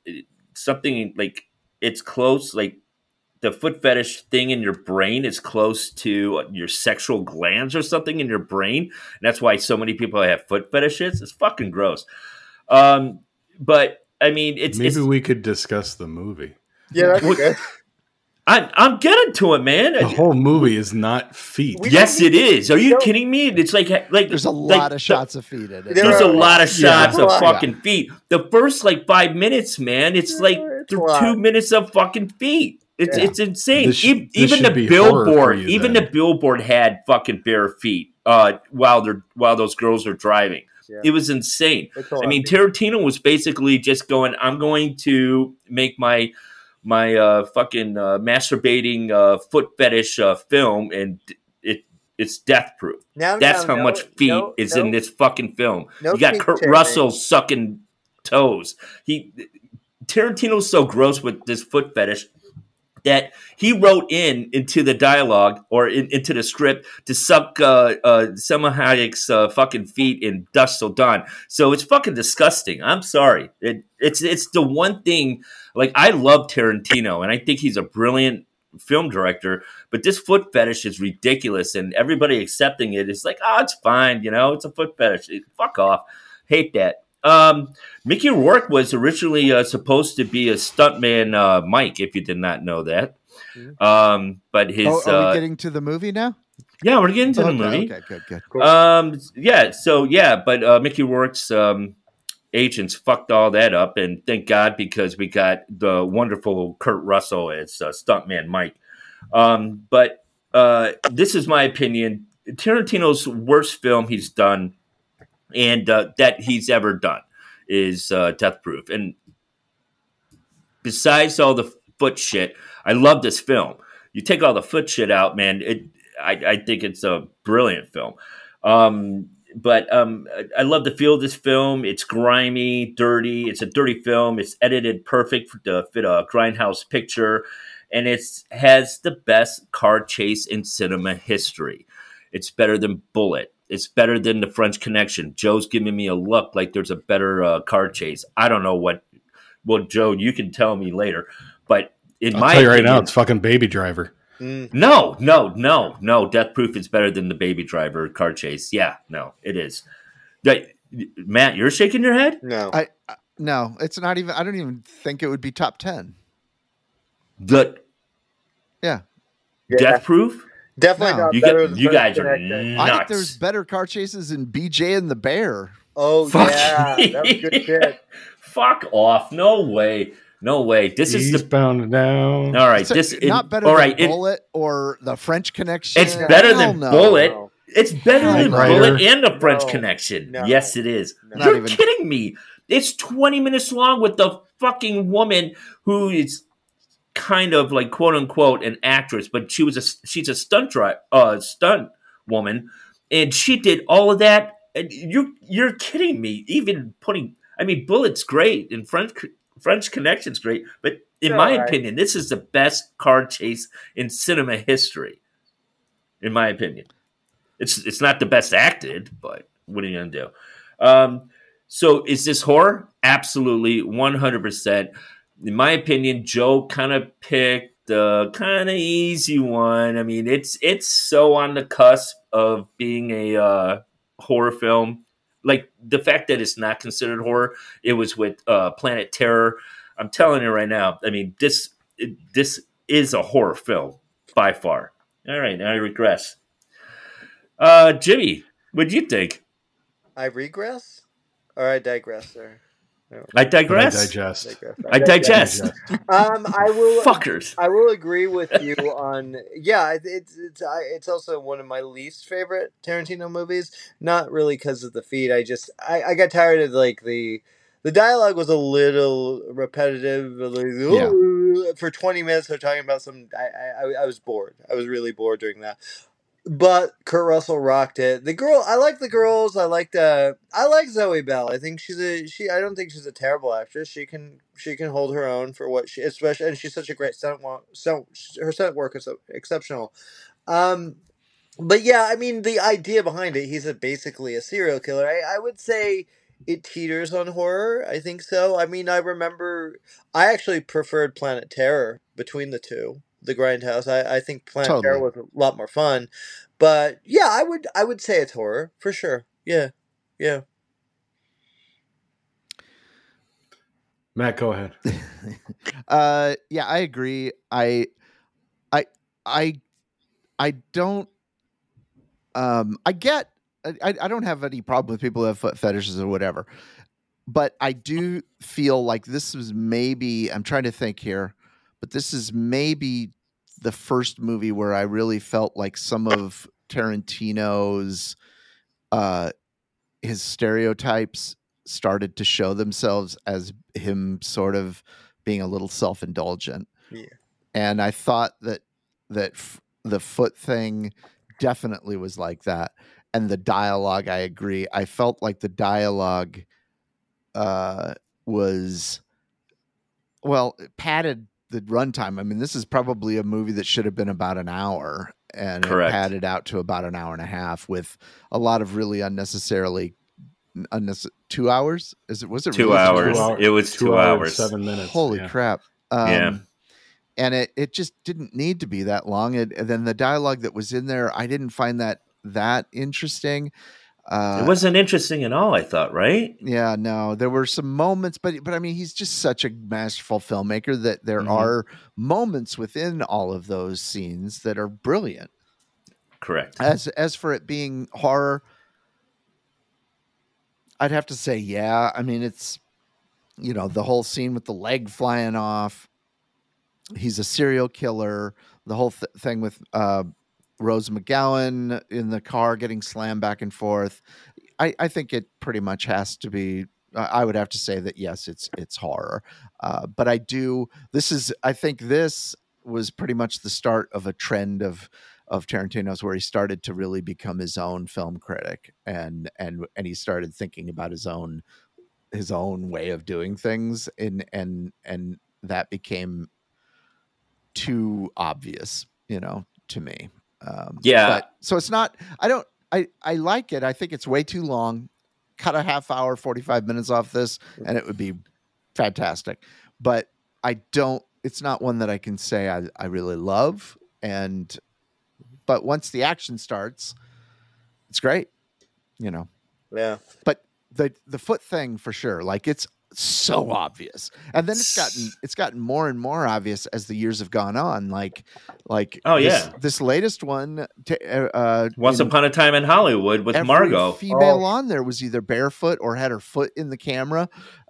like it's close, like the foot fetish thing in your brain is close to your sexual glands or something in your brain. And that's why so many people have foot fetishes. It's fucking gross. But I mean,
maybe we could discuss the movie.
Yeah, that's good.
I'm getting to it, man.
The whole movie is not feet.
Yes, it is. Are you kidding me? It's like
there's a lot of shots of feet in it.
There's a lot of shots of fucking feet. The first 5 minutes, man, it's like 2 minutes of fucking feet. It's insane. Even the billboard had fucking bare feet while those girls are driving. Yeah. It was insane. I mean, Tarantino was basically just going, I'm going to make my fucking masturbating foot fetish film, and it's death proof. That's how much feet is in this fucking film. You got Kurt Russell sucking toes. Tarantino's so gross with this foot fetish that he wrote into the dialogue or into the script to suck Selma Hayek's fucking feet in Dusk Till Dawn. So it's fucking disgusting. I'm sorry. It's the one thing. Like, I love Tarantino, and I think he's a brilliant film director, but this foot fetish is ridiculous, and everybody accepting it is like, it's fine, it's a foot fetish. Fuck off. Hate that. Mickey Rourke was originally supposed to be a stuntman, Mike, if you did not know that. But his...
are we getting to the movie now?
Yeah, we're getting to the movie.
Okay, good. Cool.
But Mickey Rourke's agents fucked all that up, and thank God, because we got the wonderful Kurt Russell as stuntman Mike. But this is my opinion. Tarantino's worst film he's done, and that he's ever done, is Death Proof. And besides all the foot shit, I love this film. You take all the foot shit out, man, I think it's a brilliant film. But I love the feel of this film. It's grimy, dirty. It's a dirty film. It's edited perfect to fit a grindhouse picture. And it has the best car chase in cinema history. It's better than Bullet. It's better than The French Connection. Joe's giving me a look like there's a better car chase. I don't know what. Well, Joe, you can tell me later. But I'll
tell you right now, it's fucking Baby Driver.
No. Death Proof is better than the Baby Driver car chase. Yeah, no, it is. Matt, you're shaking your head?
No.
No, it's not even. I don't even think it would be top 10. Yeah.
Death Proof?
Definitely not
you
better
you guys are nuts.
I think there's better car chases in BJ and the Bear.
Oh
Fuck.
yeah, that was good shit.
Fuck off. No way. No way. This is the
Eastbound down.
all right.
So,
This
not better
all
than
right.
Bullet or The French Connection.
It's better
Hell
than
no.
Bullet.
No.
It's better
Hell
than
no.
Bullet and the French
No.
Connection.
No.
Yes, it is.
No.
Not
You're
even-
kidding me. It's 20 minutes long with the fucking woman who is kind of like quote unquote an actress, but she's a stunt woman, and she did all of that. And you're kidding me. Even Bullet's great and French Connection's great, but in
They're
my
all right.
opinion, this is the best car chase in cinema history. In my opinion, it's not the best acted, but what are you gonna do? So is this horror? Absolutely, 100%. In my opinion, Joe kind of picked the kind of easy one. I mean, it's so on the cusp of being a horror film. Like the fact that it's not considered horror, it was with Planet Terror. I'm telling you right now. I mean, this is a horror film by far. All right, now I regress. Jimmy, what'd you think?
I regress, or I digress, sir.
I
But I
digress.
digest.
I digest.
I will.
Fuckers.
I will agree with you on. Yeah, it's also one of my least favorite Tarantino movies. Not really because of the feed. I got tired of like the dialogue was a little repetitive. Like, for 20 minutes, they're talking about some. I was bored. I was really bored during that. But Kurt Russell rocked it. The girl, I like the girls. I like Zoe Bell. I think I don't think she's a terrible actress. She can hold her own for what she, especially, and she's such a great stunt. So her stunt work is exceptional. But yeah, I mean the idea behind it. He's basically a serial killer. I would say it teeters on horror. I think so. I mean, I I actually preferred Planet Terror between the two. The Grindhouse. I think Planet Terror was a lot more fun, but yeah, I would say it's horror for sure. Yeah.
Matt, go ahead.
Yeah, I agree. I don't. I don't have any problem with people who have foot fetishes or whatever, but I do feel like this was maybe. I'm trying to think here. But this is maybe the first movie where I really felt like some of Tarantino's his stereotypes started to show themselves as him sort of being a little self-indulgent.
Yeah.
And I thought that the foot thing definitely was like that. And the dialogue, I agree. I felt like the dialogue was padded the runtime. I mean, this is probably a movie that should have been about an hour, and
Correct.
it padded out to about an hour and a half with a lot of really unnecessary 2 hours. Was it
2
really
hours?
2 hours?
It was 2 hours.
7 minutes.
Holy
yeah.
crap!
Yeah.
And it just didn't need to be that long. And then the dialogue that was in there, I didn't find that interesting.
It wasn't interesting at all, I thought, right?
Yeah, no, there were some moments, but I mean, he's just such a masterful filmmaker that there
Mhm.
are moments within all of those scenes that are brilliant.
Correct.
As for it being horror, I'd have to say, yeah. I mean, it's, the whole scene with the leg flying off. He's a serial killer. The whole thing with Rose McGowan in the car getting slammed back and forth. I think it pretty much has to be. I would have to say that yes, it's horror. But I think this was pretty much the start of a trend of Tarantino's where he started to really become his own film critic, and he started thinking about his own way of doing things, and that became too obvious, to me.
Yeah.
But so it's not. I like it. I think it's way too long. Cut a half hour, 45 minutes off this, and it would be fantastic. But it's not one that I can say I really love. But once the action starts, it's great,
Yeah.
But the foot thing for sure, like it's so obvious. And then it's gotten more and more obvious as the years have gone on. Like
Oh, yeah.
this latest one.
Once Upon a Time in Hollywood with
every
Margot.
female on there was either barefoot or had her foot in the camera.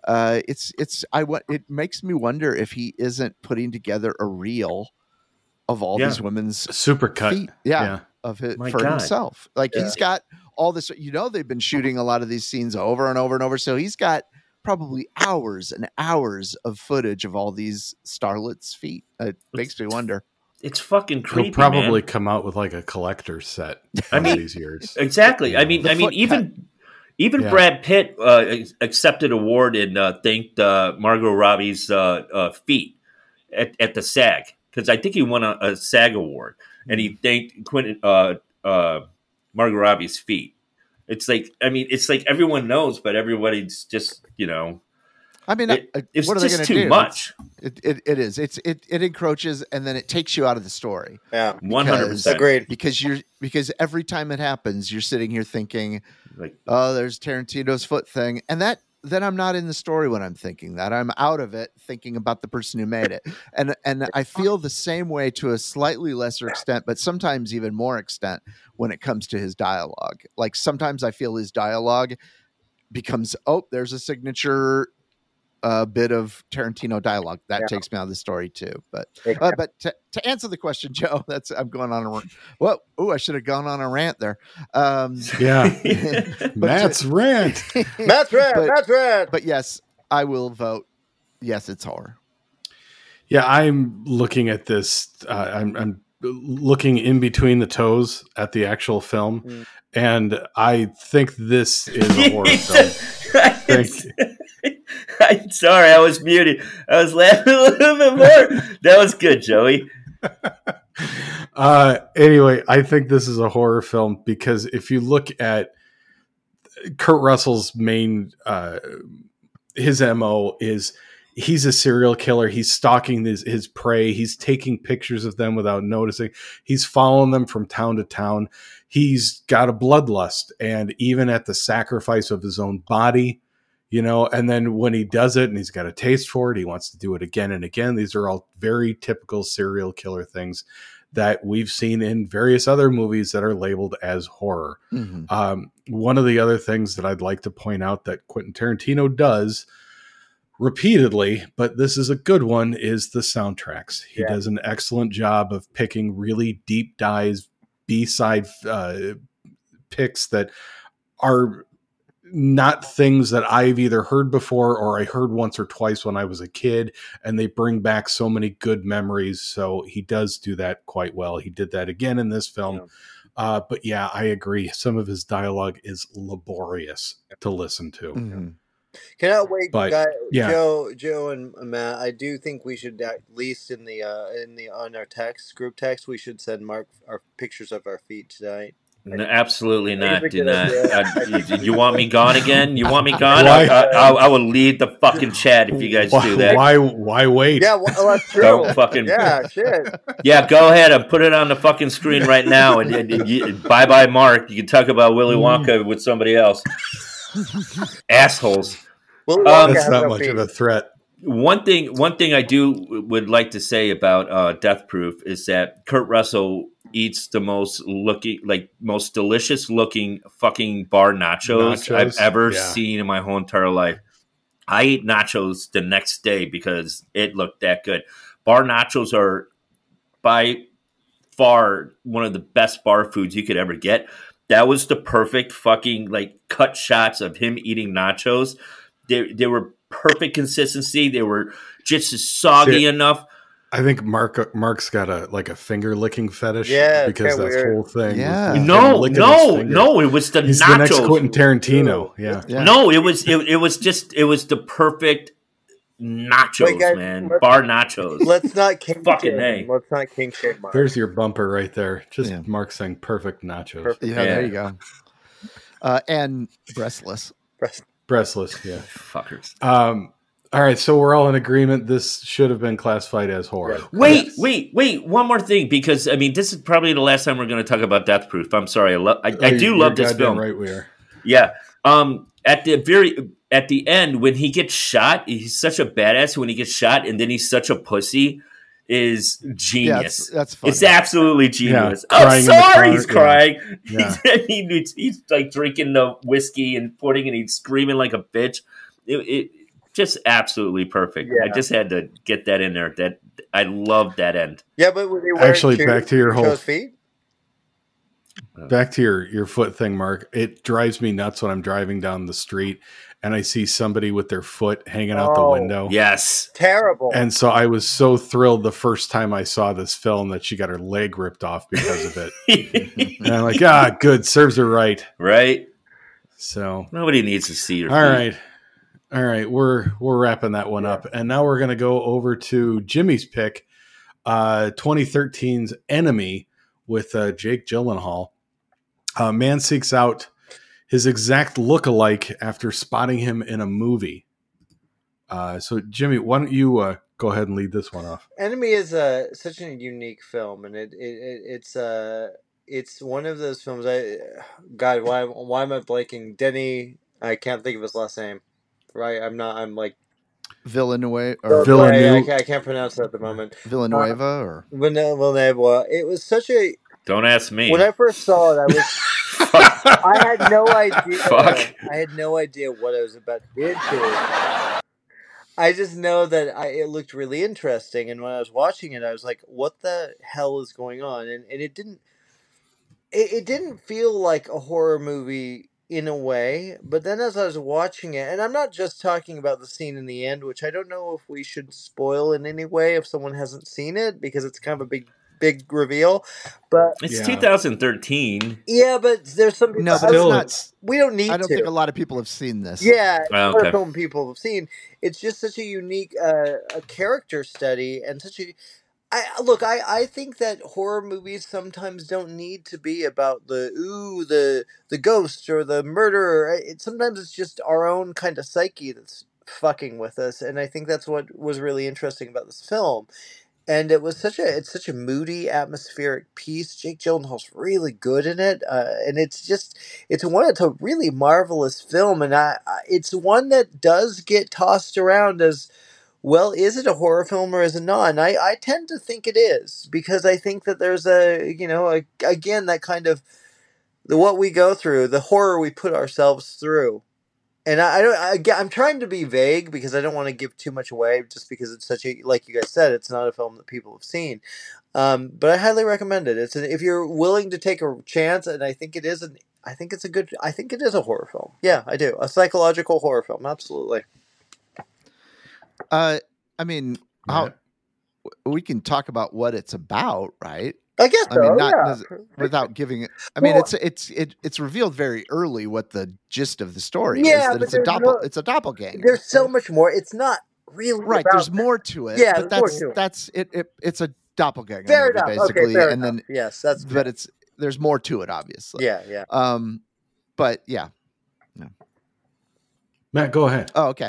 It makes me wonder if he isn't putting together a reel of all these women's
supercut
feet. Of it
My
for
God.
himself. Like he's got all this, they've been shooting a lot of these scenes over and over and over. So he's got probably hours and hours of footage of all these starlets' feet. It makes me wonder.
It's fucking creepy.
He'll probably
man.
come out with like a collector's set.
I mean,
these years.
Exactly. I mean, even Brad Pitt accepted award and thanked Margot Robbie's feet at the SAG, because I think he won a SAG award, and he thanked Margot Robbie's feet. It's like everyone knows, but everybody's just
I mean,
it's
what are they
just
gonna
too
do?
much.
It is. It encroaches, and then it takes you out of the story.
Yeah,
100%.
agreed.
Because every time it happens, you're sitting here thinking,
Like,
"Oh, there's Tarantino's foot thing," and then I'm not in the story when I'm thinking that. I'm out of it thinking about the person who made it, and I feel the same way to a slightly lesser extent, but sometimes even more extent when it comes to his dialogue. Like sometimes I feel his dialogue becomes, there's a signature bit of Tarantino dialogue that takes me out of the story too. But to answer the question, Joe, I'm going on a rant. Well, I should have gone on a rant there.
Matt's rant.
Matt's rant.
But yes, I will vote. Yes, it's horror.
Yeah, I'm looking at this. I'm looking in between the toes at the actual film, and I think this is a horror film.
I'm sorry, I was muted. I was laughing a little bit more. That was good, Joey.
Anyway, I think this is a horror film because if you look at Kurt Russell's main, his MO is he's a serial killer. He's stalking his prey. He's taking pictures of them without noticing. He's following them from town to town. He's got a bloodlust, and even at the sacrifice of his own body, and then when he does it and he's got a taste for it, he wants to do it again and again. These are all very typical serial killer things that we've seen in various other movies that are labeled as horror. Mm-hmm. One of the other things that I'd like to point out that Quentin Tarantino does repeatedly, but this is a good one, is the soundtracks. He does an excellent job of picking really deep dives, B-side picks that are not things that I've either heard before or I heard once or twice when I was a kid, and they bring back so many good memories. So he does do that quite well. He did that again in this film. But yeah, I agree. Some of his dialogue is laborious to listen to.
Mm-hmm.
Cannot wait,
But,
guys.
yeah.
Joe and Matt. I do think we should at least on our group text, we should send Mark our pictures of our feet tonight.
No, absolutely not.
Think
Do
we
not.
could,
You want me gone again? You want me gone?
Why?
I will lead the fucking chat if you guys do that.
Why wait?
Yeah, well, that's true.
Don't fucking
shit.
Yeah, go ahead and put it on the fucking screen right now. And bye, Mark. You can talk about Willy Wonka with somebody else. Assholes.
That's not much of a threat.
One thing I would like to say about Death Proof is that Kurt Russell eats the most delicious looking fucking bar nachos I've ever seen in my whole entire life. I ate nachos the next day because it looked that good. Bar nachos are by far one of the best bar foods you could ever get. That was the perfect fucking cut shots of him eating nachos. They were perfect consistency. They were just as soggy enough.
I think Mark's got a finger licking fetish.
Yeah,
because that
weird.
whole thing.
Yeah.
No. It was the
He's
nachos.
the next Quentin Tarantino. Yeah.
No, it was the perfect nachos,
Wait, guys,
man. Bar nachos.
Let's not king
Fucking
shame.
A.
Let's not king shame Mark.
There's your bumper right there. Just Mark saying perfect nachos.
Perfect.
Yeah, there you go. And breastless.
Breastless, yeah.
Fuckers.
All right, so we're all in agreement. This should have been classified as horror.
Wait. One more thing, because this is probably the last time we're going to talk about Death Proof. I'm sorry. I do love this film.
Right, we are.
Yeah. at the end when he gets shot, he's such a badass. When he gets shot, and then he's such a pussy, is genius.
That's funny.
It's absolutely genius.
Yeah,
I'm
crying in the
sorry,
car,
he's crying.
Yeah.
He's like drinking the whiskey and putting, and he's screaming like a bitch. It just absolutely perfect.
Yeah.
I just had to get that in there. That I love that end.
Yeah, but when they weren't
Actually, back to your whole
Joe's feet.
Back to your foot thing, Mark. It drives me nuts when I'm driving down the street and I see somebody with their foot hanging out the
Oh.
window.
Yes.
Terrible.
And so I was so thrilled the first time I saw this film that she got her leg ripped off because of it. And I'm like, good, serves her right.
Right?
So
Nobody needs to see your feet.
All right, we're wrapping that one up. And now we're gonna go over to Jimmy's pick, 2013's Enemy with Jake Gyllenhaal. Man seeks out his exact look-alike after spotting him in a movie. So, Jimmy, why don't you go ahead and lead this one off?
Enemy is such a unique film, and it's one of those films. God, why am I blanking?
Denny,
I can't think of his last name. Right, I'm like
Villeneuve
I can't pronounce it at the moment.
Villanueva or
Villeneuve. It was such a.
Don't ask me.
When I first saw it, I had no idea.
Fuck.
I had no idea what I was about to get into. I just know that it looked really interesting, and when I was watching it, I was like, "What the hell is going on?" And it didn't. It didn't feel like a horror movie in a way, but then as I was watching it, and I'm not just talking about the scene in the end, which I don't know if we should spoil in any way if someone hasn't seen it, because it's kind of a big reveal. But
It's 2013.
yeah, but there's some people.
No, but
Still,
it's
we don't need
not. I don't
to.
think a lot of people have seen this.
Yeah,
Oh,
horror
okay.
film people have seen. It's just such a unique a character study, and such a. I think that horror movies sometimes don't need to be about the ghost or the murderer. Sometimes it's just our own kind of psyche that's fucking with us, and I think that's what was really interesting about this film. And it's such a moody, atmospheric piece. Jake Gyllenhaal's really good in it, and it's a really marvelous film, and it's one that does get tossed around as, well, is it a horror film or is it not? And I tend to think it is, because I think that there's again, that kind of what we go through, the horror we put ourselves through. And I'm trying to be vague because I don't want to give too much away, just because it's such a, like you guys said, it's not a film that people have seen. But I highly recommend it. If you're willing to take a chance, and I think it is I think it is a horror film. Yeah, I do. A psychological horror film. Absolutely.
I mean, we can talk about what it's about, right?
I guess so.
I mean, not
yeah.
without giving it. I mean, it's revealed very early what the gist of the story is.
Yeah,
That
but
it's a doppelganger.
There's so much more. It's not really
right.
about
There's
that.
more to it.
Yeah,
but
there's more to it.
that's it. It's a doppelganger
Fair
movie,
enough.
basically,
Fair
and
enough.
then
Yes, that's.
but there's more to it, obviously.
Yeah.
But yeah.
Matt, go ahead.
Oh, okay.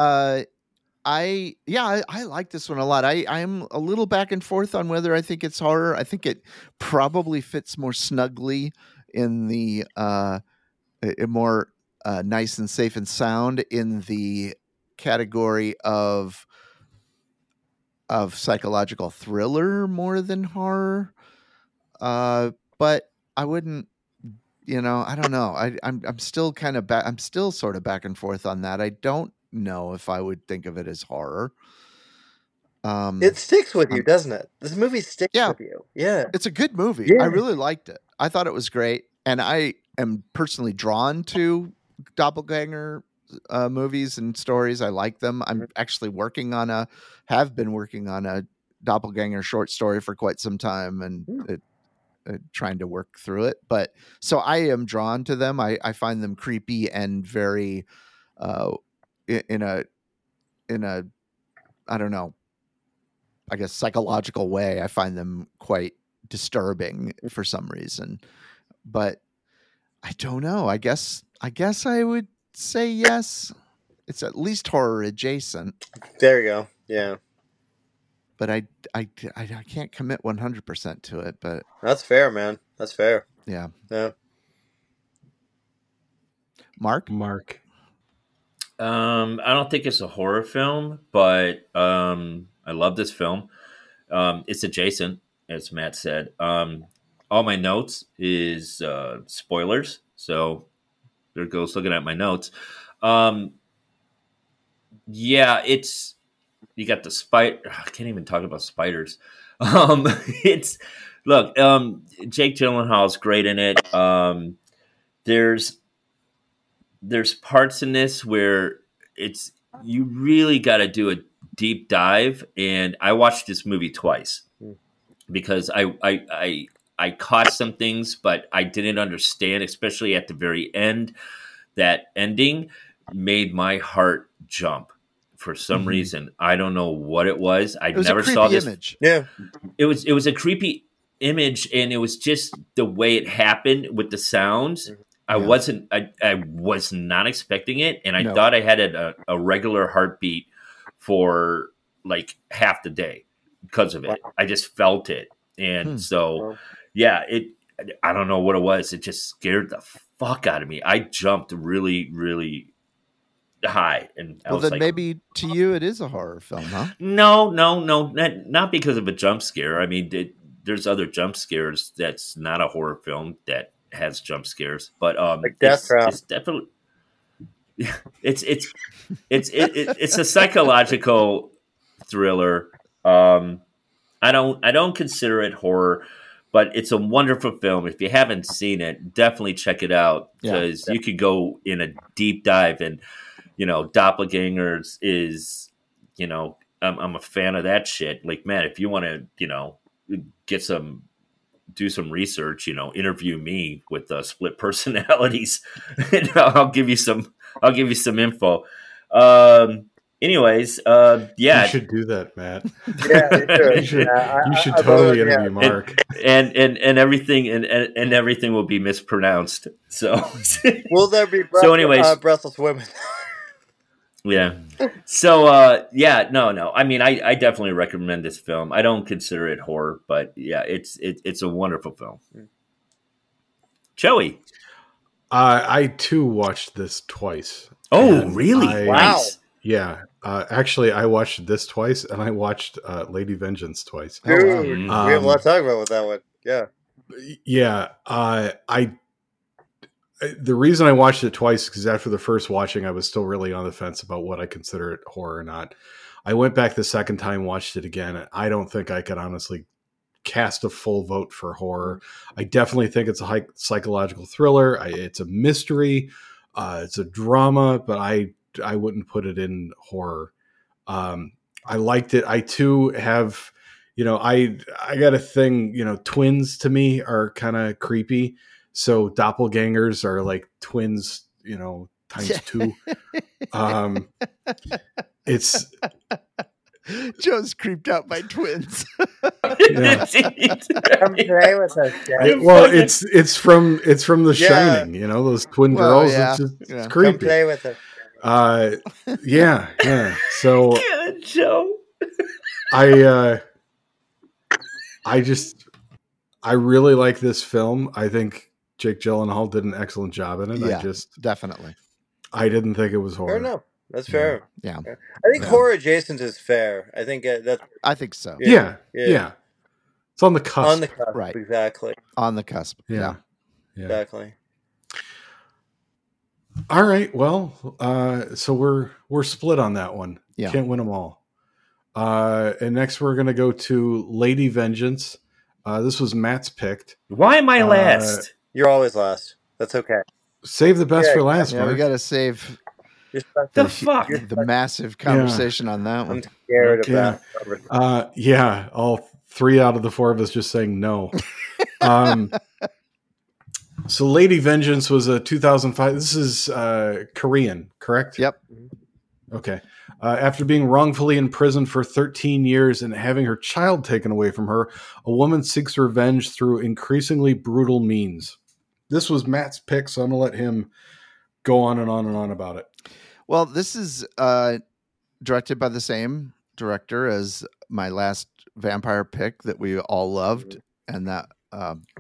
I like this one a lot. I'm a little back and forth on whether I think it's horror. I think it probably fits more snugly in the more nice and safe and sound in the category of psychological thriller more than horror. But I wouldn't. I don't know. I'm still kind of back. I'm still sort of back and forth on that. I don't know if I would think of it as horror.
It sticks with you, doesn't it? This movie sticks with you. Yeah.
It's a good movie.
Yeah.
I really liked it. I thought it was great. And I am personally drawn to doppelganger movies and stories. I like them. I'm actually have been working on a doppelganger short story for quite some time, and trying to work through it. But so I am drawn to them. I find them creepy and very in a I don't know, I guess psychological way. I find them quite disturbing for some reason, but I don't know. I guess I would say yes. It's at least horror adjacent.
There you go. Yeah.
But I can't commit 100% to it, but
that's fair, man. That's fair.
Yeah.
Yeah.
Mark.
I don't think it's a horror film, but I love this film. It's adjacent, as Matt said. All my notes is spoilers, so there goes looking at my notes. Um, yeah, it's you got the spider. I can't even talk about spiders. It's look. Jake Gyllenhaal's great in it. There's there's parts in this where it's you really got to do a deep dive, and I watched this movie twice because I caught some things, but I didn't understand, especially at the very end. That ending made my heart jump for some reason. I don't know what it was. I
It was
never
a creepy
saw this.
image.
Yeah.
It was a creepy image, and it was just the way it happened with the sounds. I
Yeah.
wasn't. I was not expecting it, and I
No.
thought I had a regular heartbeat for like half the day because of it. I just felt it, and so yeah, it. I don't know what it was. It just scared the fuck out of me. I jumped really, really high, and I
Well,
was
then
like,
maybe to you it is a horror film, huh?
no, not because of a jump scare. I mean, there's other jump scares that's not a horror film that has jump scares, but
Like Death Trap.
it's definitely it's a psychological thriller. I don't consider it horror, but it's a wonderful film. If you haven't seen it, definitely check it out
Yeah.
because you could go in a deep dive. And Doppelgangers is, I'm a fan of that shit. Like, man, if you want to, do some research, interview me with split personalities, and I'll give you some info. Anyways, yeah,
You should do that, Matt.
Yeah,
You should, you should
I
totally
love it, yeah.
interview Mark.
and everything and everything will be mispronounced. So
Will there be
anyways.
breathless women?
yeah. So yeah, no. I mean, I definitely recommend this film. I don't consider it horror, but yeah, it's a wonderful film. Joey.
I too watched this twice.
Oh,
And
really?
Wow.
Nice.
Yeah. Actually, I watched this twice, and I watched Lady Vengeance twice.
Dude,
wow.
we have a lot to talk about with that one. Yeah.
Yeah. The reason I watched it twice is because after the first watching, I was still really on the fence about what I consider it horror or not. I went back the second time, watched it again, and I don't think I could honestly cast a full vote for horror. I definitely think it's a psychological thriller. It's a mystery. It's a drama, but I wouldn't put it in horror. I liked it. I too have, I got a thing, twins to me are kind of creepy. So doppelgangers are like twins, times two. It's
Joe's creeped out by twins.
Yeah.
Come play with us, Jack.
well, it's from The
Yeah.
Shining, those twin
Well,
girls.
yeah.
It's just
Yeah.
it's
Come
creepy.
play with us.
Yeah. So
Good, Joe.
I really like this film. I think Jake Gyllenhaal did an excellent job in it.
Yeah. Definitely.
I didn't think it was horror.
Fair enough. That's fair.
Yeah.
I think
Yeah.
horror adjacent is fair. I think that's
I think so.
Yeah.
Yeah.
It's on the cusp.
on the cusp.
Right.
Exactly.
On the cusp.
yeah.
Exactly.
All right. Well, so we're split on that one.
Yeah.
Can't win them all. And next we're gonna go to Lady Vengeance. This was Matt's picked.
Why am I last?
You're always last. That's okay.
Save the best
Yeah,
for last,
Yeah, we
Mark.
got to save
You're stuck.
The fuck?
the massive conversation on that
I'm
one.
scared
Yeah.
about it.
Yeah, all 3 out of the 4 of us just saying no. So Lady Vengeance was a 2005. This is Korean, correct?
Yep.
Okay. After being wrongfully imprisoned for 13 years and having her child taken away from her, a woman seeks revenge through increasingly brutal means. This was Matt's pick, so I'm going to let him go on and on and on about it.
Well, this is directed by the same director as my last vampire pick that we all loved, and that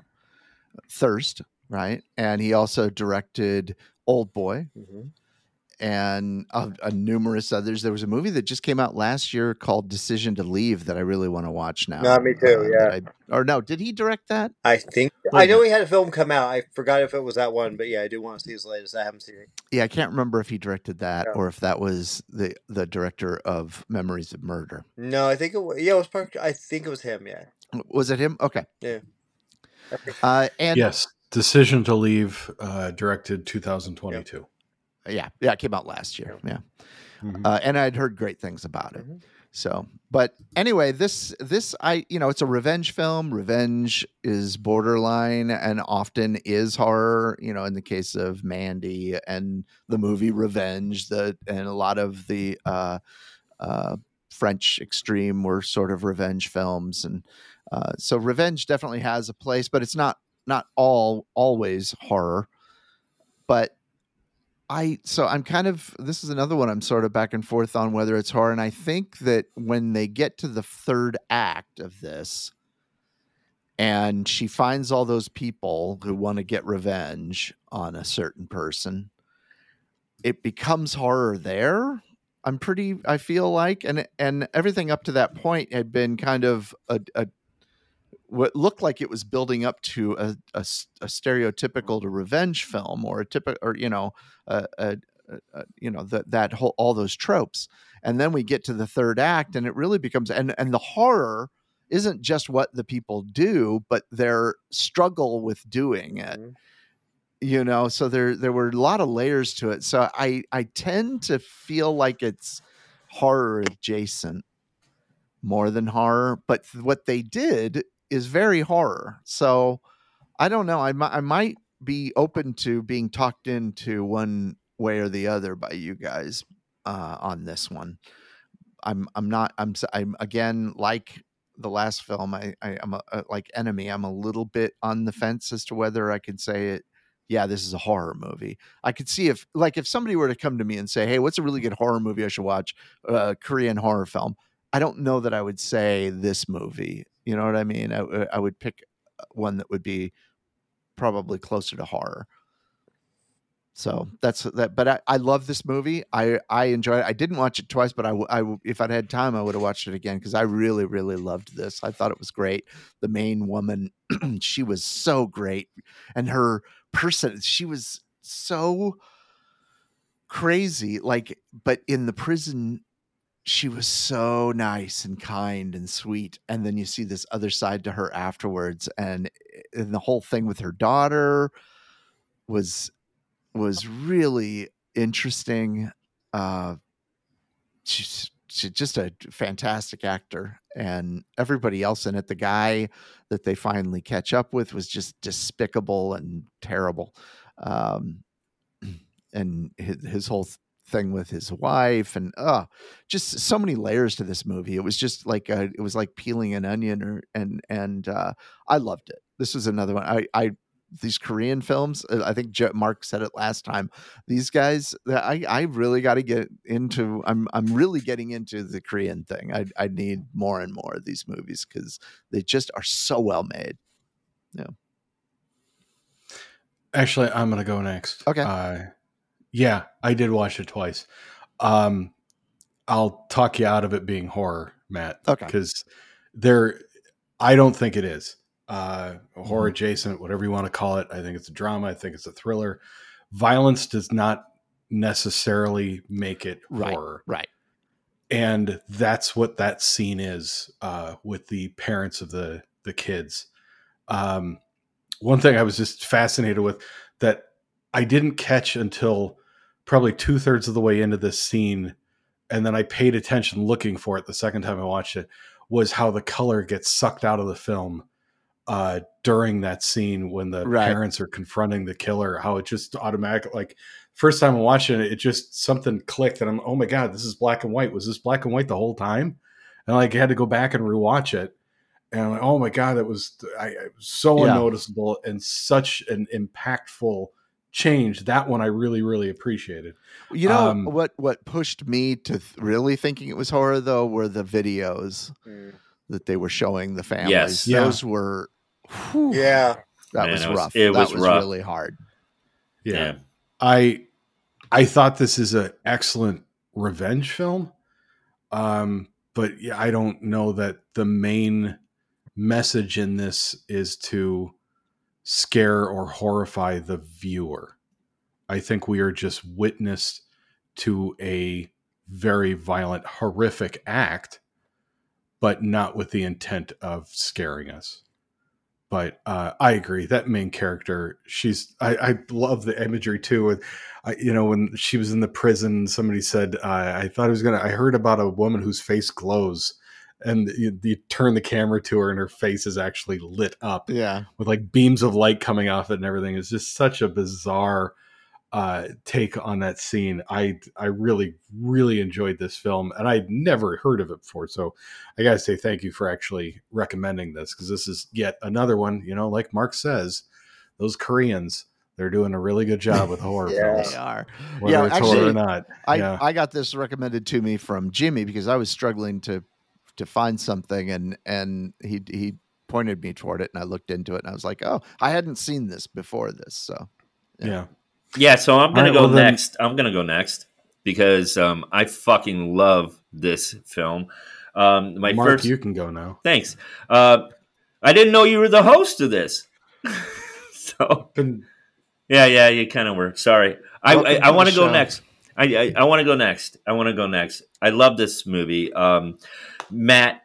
Thirst, right? And he also directed Old Boy,
Mhm.
and numerous others. There was a movie that just came out last year called Decision to Leave that I really want to watch now.
No, me too. Yeah.
No, did he direct that?
I think I know he had a film come out. I forgot if it was that one, but yeah, I do want to see his latest. I haven't seen it.
Yeah, I can't remember if he directed that or if that was the director of Memories of Murder.
No, I think it was. Yeah, it was I think it was him. Yeah.
Was it him? Okay.
Yeah.
And
yes, Decision to Leave, directed 2022.
Yeah, it came out last year. Yeah,
Mm-hmm.
And I'd heard great things about it. So, but anyway, this it's a revenge film. Revenge is borderline and often is horror. In the case of Mandy and the movie Revenge, and a lot of the French extreme were sort of revenge films, and so revenge definitely has a place, but it's not always horror. But I'm kind of, this is another one I'm sort of back and forth on whether it's horror. And I think that when they get to the third act of this and she finds all those people who want to get revenge on a certain person, it becomes horror there. I feel like, and everything up to that point had been kind of what looked like it was building up to a stereotypical to revenge film or that whole, all those tropes. And then we get to the third act and it really becomes, and the horror isn't just what the people do, but their struggle with doing it, so there were a lot of layers to it. So I tend to feel like it's horror adjacent more than horror, but what they did is very horror. So I don't know. I might be open to being talked into one way or the other by you guys on this one. I'm again, like the last film. I'm like Enemy. I'm a little bit on the fence as to whether I can say it. Yeah, this is a horror movie. I could see if somebody were to come to me and say, "Hey, what's a really good horror movie I should watch?" Korean horror film. I don't know that I would say this movie. You know what I mean? I would pick one that would be probably closer to horror. So that's that. But I love this movie. I enjoy it. I didn't watch it twice, but I if I'd had time, I would have watched it again because I really, really loved this. I thought it was great. The main woman, she was so great. And her person, she was so crazy. But in the prison, she was so nice and kind and sweet. And then you see this other side to her afterwards. And the whole thing with her daughter was really interesting. She's just a fantastic actor, and everybody else in it, the guy that they finally catch up with was just despicable and terrible. And his whole thing with his wife, and just so many layers to this movie. It was just like it was like peeling an onion, and I loved it. This was another one. These Korean films, I think Mark said it last time. These guys, I really got to get into. I'm really getting into the Korean thing. I need more and more of these movies because they just are so well made. Yeah.
Actually, I'm going to go next.
Okay.
Yeah, I did watch it twice. I'll talk you out of it being horror, Matt.
Okay.
Because I don't think it is. Horror adjacent, whatever you want to call it. I think it's a drama. I think it's a thriller. Violence does not necessarily make it horror.
Right.
And that's what that scene is with the parents of the kids. One thing I was just fascinated with that I didn't catch until probably 2/3 of the way into this scene, and then I paid attention looking for it the second time I watched it, was how the color gets sucked out of the film during that scene when the parents are confronting the killer. How it just automatically, like, first time I'm watching it, it just something clicked, and I'm, oh my god, this is black and white. Was this black and white the whole time? And I had to go back and rewatch it, and I'm like, oh my god, it was so unnoticeable and such an impactful change. That one I really, really appreciated.
You know what pushed me to really thinking it was horror though were the videos that they were showing the families.
Yes.
Those were that was rough.
It was rough.
Really hard.
Yeah. I I thought this is an excellent revenge film. But yeah, I don't know that the main message in this is to scare or horrify the viewer. I think we are just witness to a very violent, horrific act, but not with the intent of scaring us. But I agree that main character, I love the imagery too. With, when she was in the prison, somebody said, I heard about a woman whose face glows, and you turn the camera to her and her face is actually lit up with like beams of light coming off it and everything. It's just such a bizarre take on that scene. I really, really enjoyed this film, and I'd never heard of it before. So I got to say thank you for actually recommending this, because this is yet another one, like Mark says, those Koreans, they're doing a really good job with horror films.
They are.
Whether it's horror or not.
I got this recommended to me from Jimmy because I was struggling to find something, and he pointed me toward it, and I looked into it, and I was like, oh, I hadn't seen this before this. So
yeah. So I'm gonna go next. I'm gonna go next because I fucking love this film.
Mark, you can go now.
Thanks. I didn't know you were the host of this. So yeah, you kind of were. Sorry. I want to go next. I want to go next. I love this movie. Matt,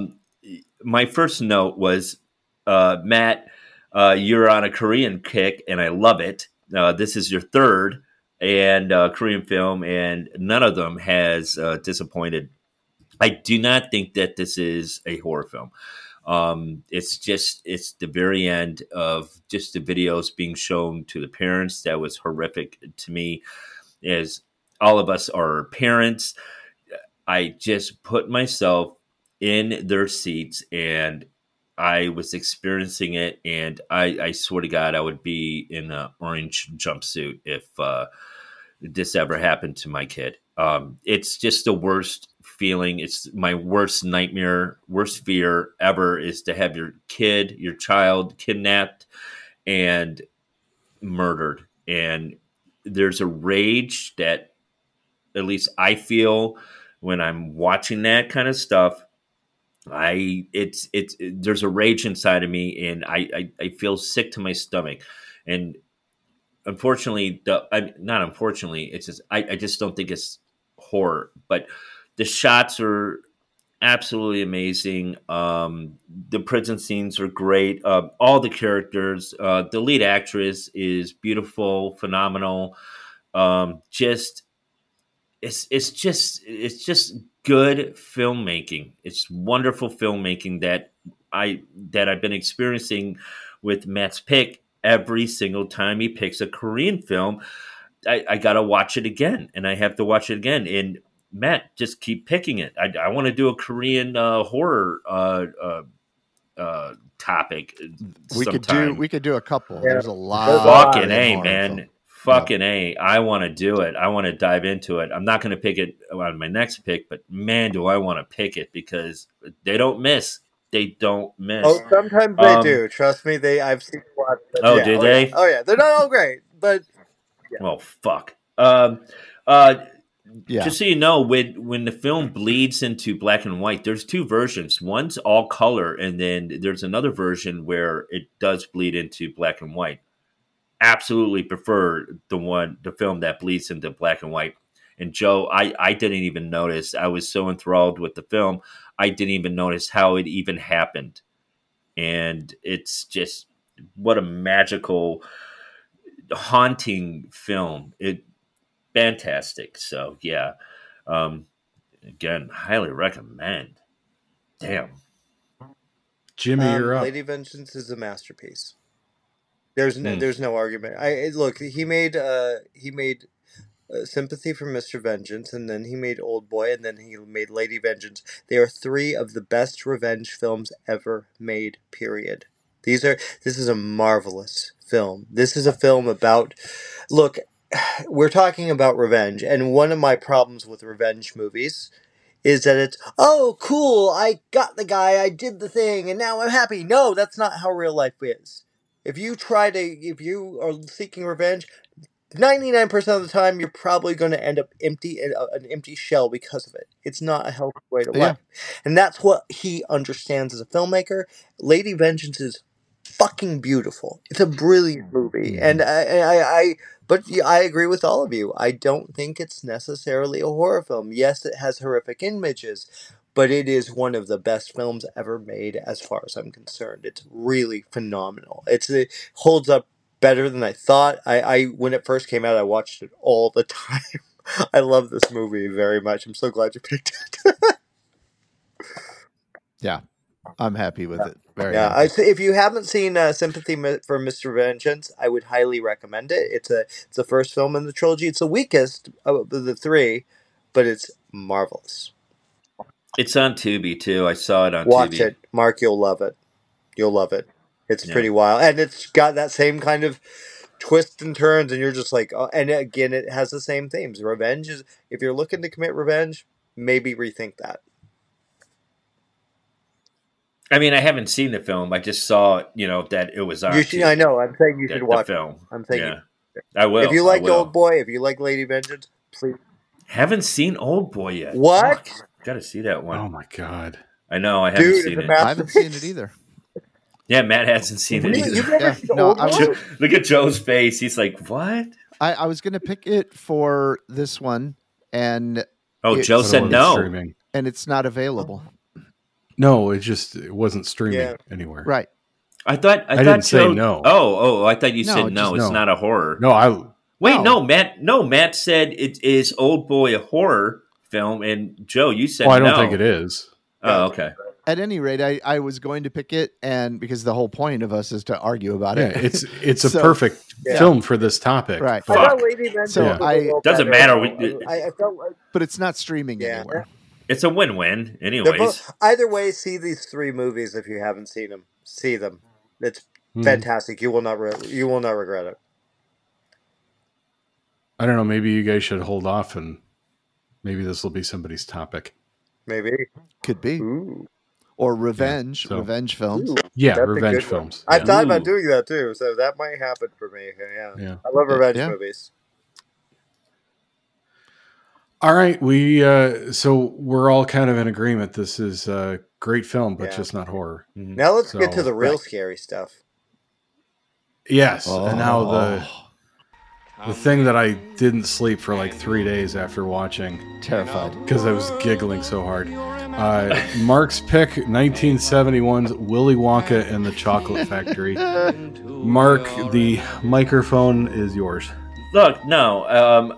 my first note was, Matt, you're on a Korean kick, and I love it. This is your third and Korean film, and none of them has disappointed. I do not think that this is a horror film. It's the very end of just the videos being shown to the parents. That was horrific to me, as all of us are parents. I just put myself in their seats, and I was experiencing it, and I swear to God, I would be in an orange jumpsuit if this ever happened to my kid. It's just the worst feeling. It's my worst nightmare, worst fear ever, is to have your child kidnapped and murdered. And there's a rage that at least I feel when I'm watching that kind of stuff. There's a rage inside of me, and I feel sick to my stomach. And unfortunately, not unfortunately, it's just I just don't think it's horror. But the shots are absolutely amazing. The prison scenes are great. All the characters, the lead actress is beautiful, phenomenal. It's just good filmmaking. It's wonderful filmmaking that I've been experiencing with Matt's pick. Every single time he picks a Korean film, I gotta watch it again, and I have to watch it again. And Matt, just keep picking it. I want to do a Korean horror topic.
We could do a couple.
Yeah.
There's a lot.
Fucking A, man. Fucking A. I want to do it. I want to dive into it. I'm not going to pick it on my next pick, but man, do I want to pick it, because they don't miss. They don't miss.
Oh, sometimes they do. Trust me, I've seen a lot.
Oh, do they?
Oh yeah, they're not all great, but
Well, fuck. Just so you know, when the film bleeds into black and white, there's two versions. One's all color, and then there's another version where it does bleed into black and white. Absolutely prefer the film that bleeds into black and white. And Joe, I didn't even notice. I was so enthralled with the film, I didn't even notice how it even happened. And it's just, what a magical, haunting film. Fantastic. So yeah, again, highly recommend. Damn.
Jimmy, you're up.
Lady Vengeance is a masterpiece. There's no argument. Look, he made Sympathy for Mr. Vengeance, and then he made Old Boy, and then he made Lady Vengeance. They are three of the best revenge films ever made, period. This is a marvelous film. This is a film about, look, we're talking about revenge, and one of my problems with revenge movies is that it's, oh, cool, I got the guy, I did the thing, and now I'm happy. No, that's not how real life is. If you are seeking revenge, 99% of the time, you're probably going to end up empty, an empty shell because of it. It's not a healthy way to
Yeah.
live. And that's what he understands as a filmmaker. Lady Vengeance is fucking beautiful. It's a brilliant movie. And but yeah, I agree with all of you. I don't think it's necessarily a horror film. Yes, it has horrific images, but it is one of the best films ever made as far as I'm concerned. It's really phenomenal. It holds up better than I thought. I when it first came out, I watched it all the time. I love this movie very much. I'm so glad you picked it.
Yeah, I'm happy with it. Very
Yeah,
happy.
if you haven't seen Sympathy for Mr. Vengeance, I would highly recommend it. It's the first film in the trilogy. It's the weakest of the three, but it's marvelous.
It's on Tubi too. I saw it on
Watch
Tubi.
it, Mark. You'll love it. You'll love it. It's
Yeah.
pretty wild, and it's got that same kind of twists and turns, and you're just like, oh, and again, it has the same themes. Revenge is, if you're looking to commit revenge, maybe rethink that.
I mean, I haven't seen the film. I just saw, that it was on.
You should, I know. I'm saying you should watch
the film.
I'm saying
Yeah, I will.
If you like
I will.
Old Boy, if you like Lady Vengeance, please.
Haven't seen Old Boy yet.
What?
Got to see that one.
Oh my god!
I know. I haven't
Dude,
seen
it's
it.
a
I haven't seen it either.
Yeah, Matt hasn't seen it
Really?
either.
You've never
Yeah,
seen
no,
Old
I was-
Boy?
Look at Joe's face. He's like, "What?"
I was going to pick it for this one, and
Oh,
It-
Joe
But it
said
wasn't
no.
Streaming.
it's not available.
No, it wasn't streaming
Yeah.
anywhere.
Right.
I thought
didn't say
Joe,
no.
Oh, I thought you
No,
said no.
just
It's
no.
not a horror.
No, I
Wait,
No.
Matt said it is Old Boy a horror film, and Joe, you said
well, I don't
no.
think it is.
Oh, okay.
At any rate, I was going to pick it, and because the whole point of us is to argue about
Yeah,
it.
it's a
So-
perfect
Yeah.
film for this topic.
Right.
I
Fuck.
thought Lady Vengeance
So
was a
I-
little
Doesn't
better.
matter.
I felt like
But it's not streaming
Yeah.
anywhere.
It's a win-win,
they're
anyways.
both, either way, see these three movies if you haven't seen them. See them. It's
Hmm.
fantastic. You will not regret it.
I don't know. Maybe you guys should hold off, and maybe this will be somebody's topic.
Maybe.
Could be.
Ooh.
Or revenge.
so-
Revenge films.
Ooh.
Yeah,
That's a
revenge
good one.
films.
I
Yeah.
thought about
Ooh.
doing that too, so that might happen for me. Yeah.
Yeah.
I love revenge
Yeah.
movies.
All right, so we're all kind of in agreement. This is a great film, but
Yeah.
just not horror.
Mhm.
Now let's get to
So-
the real
right.
scary stuff.
Yes, and now the
Oh,
thing that I didn't sleep for like 3 days after watching
terrified.
because I was giggling so hard. Mark's pick, 1971's Willy Wonka and the Chocolate Factory. Mark, the microphone is yours.
Look, no.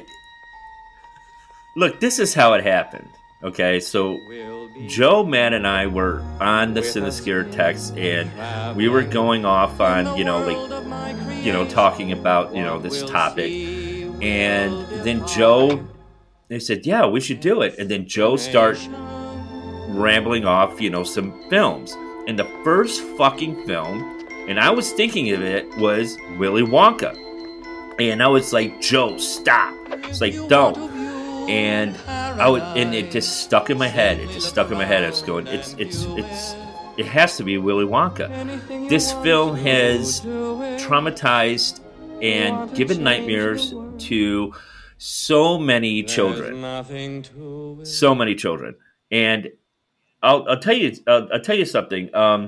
Look, this is how it happened. Okay, so Joe, Matt, and I were on the Cinescare text, and we were going off on, talking about, this topic. And then Joe, they said, yeah, we should do it. And then Joe started rambling off, some films. And the first fucking film, and I was thinking of it, was Willy Wonka. And I was like, Joe, stop. It's like, don't. And and it just stuck in my head. I was going, it has to be Willy Wonka. This film has traumatized and given nightmares to so many children. And I'll tell you something.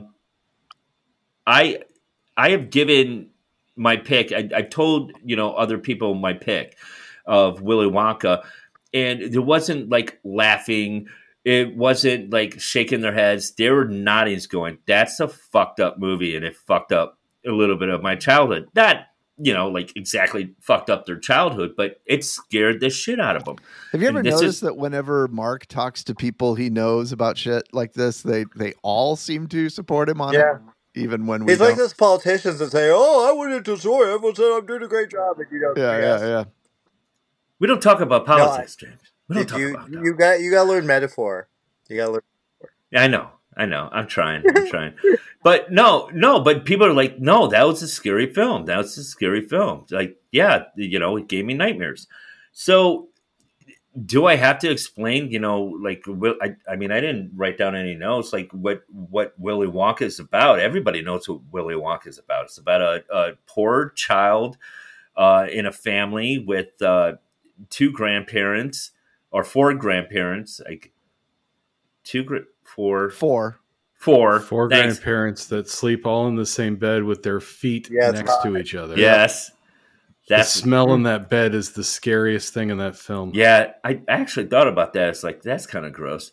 I have given my pick. I told other people my pick of Willy Wonka, and there wasn't like laughing. It wasn't like shaking their heads. They were nodding, going, "That's a fucked up movie," and it fucked up a little bit of my childhood. Not like exactly fucked up their childhood, but it scared the shit out of them.
Have you ever
And this
noticed
is-
that whenever Mark talks to people he knows about shit like this, they all seem to support him on
Yeah.
it, even when we
He's like
don't?
those politicians that say, "Oh, I went into story. Everyone said I'm doing a great job," and you don't.
Yeah.
We don't talk about politics, James. We don't
Did
talk
you
about that.
you got to learn metaphor. You got to learn.
Yeah, I know. I'm trying. But but people are like, no, that was a scary film. Like, yeah, it gave me nightmares. So do I have to explain, I mean, I didn't write down any notes, like what Willy Wonka is about. Everybody knows what Willy Wonka is about. It's about a poor child in a family with two grandparents or four grandparents, like four.
Four
Thanks.
grandparents that sleep all in the same bed with their feet
Yeah, it's
next
hot.
to each other.
Yes,
The smell in that bed is the scariest thing in that film.
Yeah, I actually thought about that. It's like, that's kind of gross.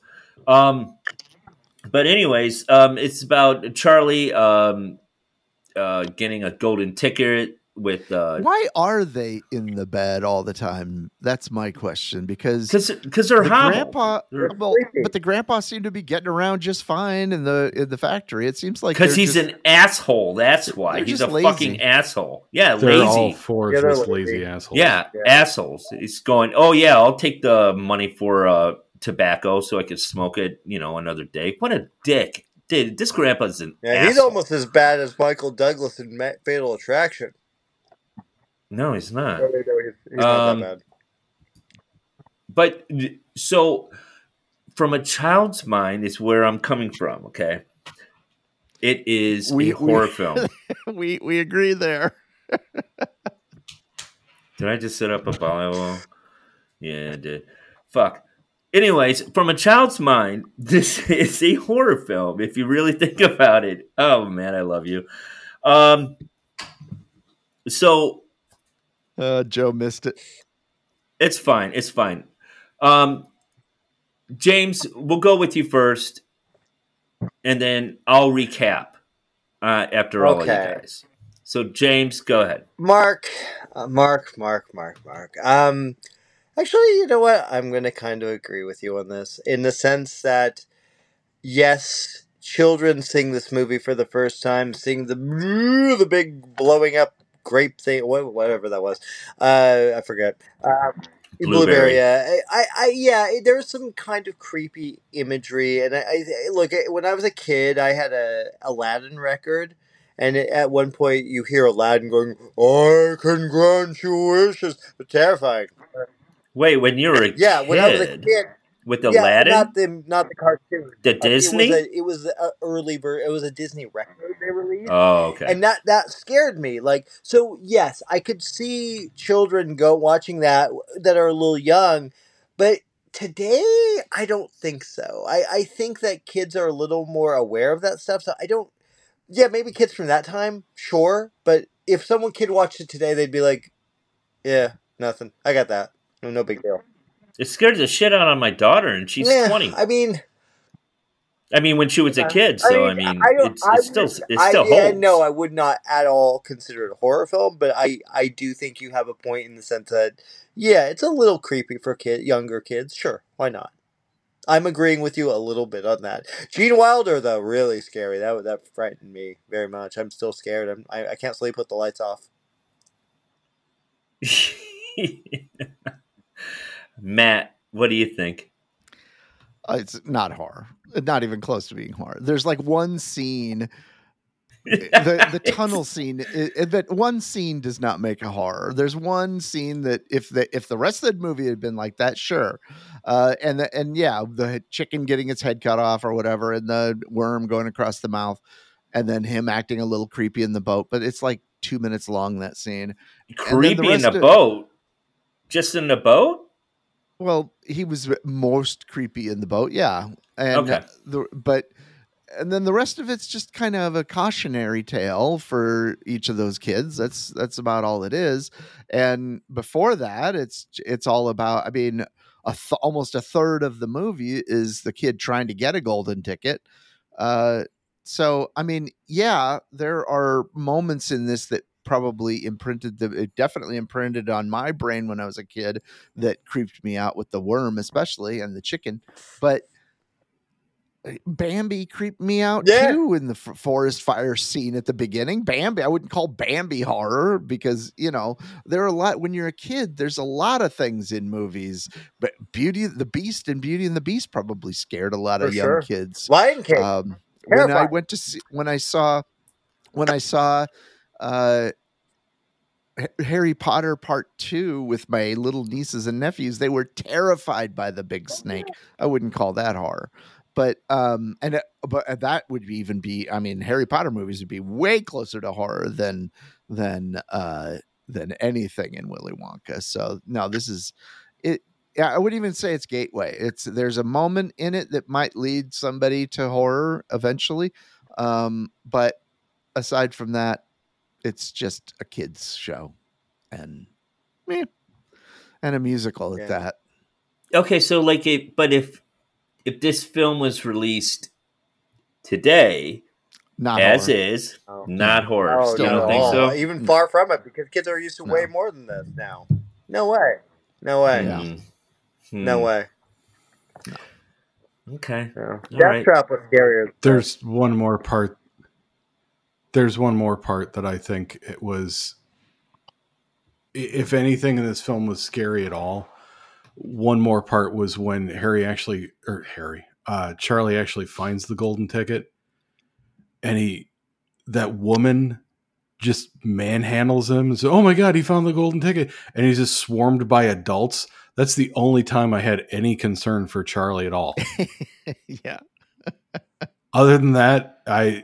But anyways, it's about Charlie getting a golden ticket with
Why are they in the bed all the time? That's my question. Because
they're hobbled.
grandpa,
They're-
but the grandpa seemed to be getting around just fine in the factory. It seems like
Because
they're
he's
just-
an asshole. That's why.
they're
He's
just
a
lazy.
fucking asshole. Yeah,
They're all
lazy.
four
Yeah, they're
just
lazy.
lazy assholes.
Yeah, assholes. He's going, oh, yeah, I'll take the money for tobacco so I can smoke it, another day. What a dick. Dude, this grandpa's an
Yeah, he's
asshole.
almost as bad as Michael Douglas in Fatal Attraction.
No, he's not.
No, he's not that bad.
But so from a child's mind is where I'm coming from, okay? It is a horror film.
we agree there.
Did I just set up a volleyball? Yeah, I did. Fuck. Anyways, from a child's mind, this is a horror film, if you really think about it. Oh, man, I love you. So
Joe missed it.
it's fine. It's fine. James, we'll go with you first, and then I'll recap after all of you
Okay.
guys. So, James, go ahead.
Mark. Actually, you know what? I'm going to kind of agree with you on this in the sense that, yes, children seeing this movie for the first time, seeing the big blowing up grape thing, whatever that was. I forget. Blueberry. Yeah. There's some kind of creepy imagery, and I look. When I was a kid, I had a Aladdin record. And at one point, you hear Aladdin going, "I can grant you wishes." It's terrifying.
Wait, when you were a
Yeah,
kid,
when I was a kid,
with Aladdin?
not the cartoon.
The Disney?
It was an early version. It was a Disney record they released.
Oh, okay.
And that scared me. Like, so yes, I could see children watching that are a little young, but today I don't think so. I think that kids are a little more aware of that stuff. So I don't. Yeah, maybe kids from that time, sure. But if kid watched it today, they'd be like, "Yeah, nothing. I got that. No big deal."
It scared the shit out of my daughter, and she's 20.
I mean,
when she was a kid, so it still holds.
No, I would not at all consider it a horror film, but I do think you have a point in the sense that, yeah, it's a little creepy for younger kids. Sure, why not? I'm agreeing with you a little bit on that. Gene Wilder, though, really scary. That frightened me very much. I'm still scared. I can't sleep with the lights off.
Matt, what do you think?
It's not horror. Not even close to being horror. There's like one scene, the tunnel scene. That one scene does not make a horror. There's one scene that if the rest of the movie had been like that, sure. The chicken getting its head cut off or whatever, and the worm going across the mouth, and then him acting a little creepy in the boat. But it's like 2 minutes long, that scene.
Creepy in the boat? Just in the boat?
Well, he was most creepy in the boat, yeah. And
okay.
And then the rest of it's just kind of a cautionary tale for each of those kids. That's about all it is. And before that, it's all about. I mean, almost a third of the movie is the kid trying to get a golden ticket. So I mean, yeah, there are moments in this that probably it definitely imprinted on my brain when I was a kid that creeped me out with the worm, especially, and the chicken. But Bambi creeped me out too in the forest fire scene at the beginning. Bambi, I wouldn't call Bambi horror because, there are a lot when you're a kid, there's a lot of things in movies, but Beauty and the Beast and Beauty and the Beast probably scared a lot of young kids.
Lion King.
When I saw Harry Potter Part 2 with my little nieces and nephews, they were terrified by the big snake. I wouldn't call that horror. But that would Harry Potter movies would be way closer to horror than than anything in Willy Wonka. So no, this is it. Yeah, I wouldn't even say it's gateway. There's a moment in it that might lead somebody to horror eventually, but aside from that, it's just a kids show and a musical at that.
Okay, so but if this film was released today,
not
as
horror.
Is, not horror.
Oh,
You don't think so?
Even far from it, because kids are used to way more than this now. No way. No way.
Yeah.
No way.
No.
Okay.
No.
All
Death
right.
Trap was scarier.
There's one more part. There's one more part that I think it was, if anything in this film was scary at all, one more part was when Charlie actually finds the golden ticket, and that woman just manhandles him and says, "Oh my God, he found the golden ticket," and he's just swarmed by adults. That's the only time I had any concern for Charlie at all.
Yeah.
Other than that,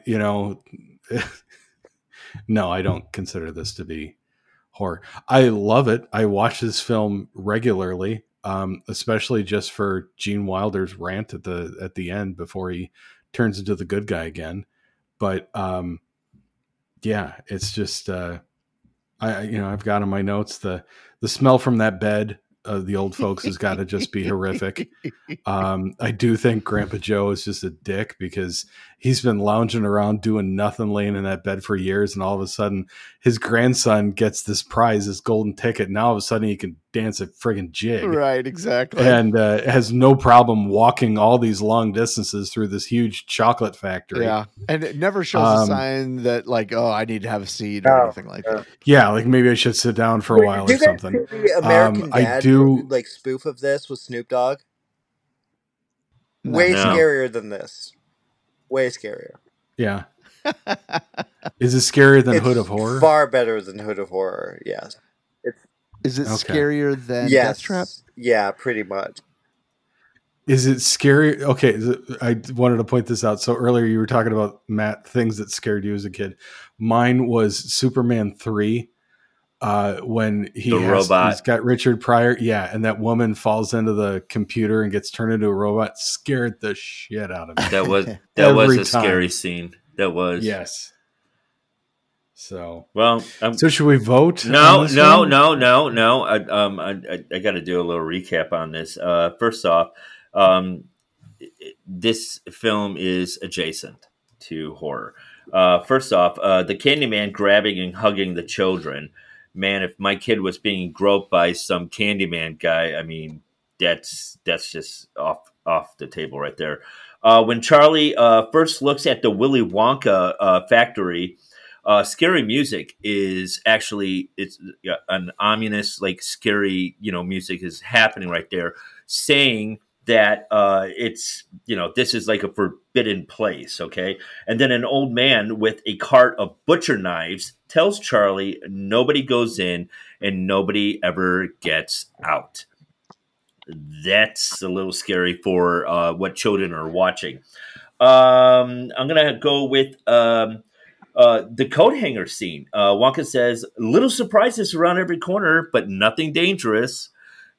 no, I don't consider this to be horror. I love it. I watch this film regularly, especially just for Gene Wilder's rant at the end before he turns into the good guy again. But yeah, it's just I've got in my notes the smell from that bed of the old folks has got to just be horrific. I do think Grandpa Joe is just a dick because he's been lounging around doing nothing, laying in that bed for years, and all of a sudden his grandson gets this prize, this golden ticket. Now all of a sudden he can dance a friggin' jig.
Right, exactly.
And has no problem walking all these long distances through this huge chocolate factory.
Yeah. And it never shows a sign that I need to have a seat or anything like that.
Yeah, like maybe I should sit down for a while or something.
The American Dad
I do
spoof of this with Snoop Dogg.
No.
Way scarier than this. Way scarier.
Yeah. Is it scarier than
It's
Hood of Horror?
Far better than Hood of Horror. Yes.
Is it
Okay.
scarier than
Yes.
Death Trap?
Yeah, pretty much.
Is it scary? Okay, I wanted to point this out. So earlier you were talking about, Matt, things that scared you as a kid. Mine was Superman 3. When he's got Richard Pryor, and that woman falls into the computer and gets turned into a robot, scared the shit out of me.
That was
Every
a scary scene. That was.
Yes. So
so
should we vote?
No. I got to do a little recap on this. First off, this film is adjacent to horror. First off, the Candyman grabbing and hugging the children. Man, if my kid was being groped by some Candyman guy, I mean, that's just off the table right there. When Charlie first looks at the Willy Wonka factory, scary music is actually an ominous, scary, music is happening right there, saying that it's this is like a forbidden place, okay? And then an old man with a cart of butcher knives tells Charlie nobody goes in and nobody ever gets out. That's a little scary for what children are watching. I'm gonna go with the coat hanger scene. Wonka says, "Little surprises around every corner, but nothing dangerous."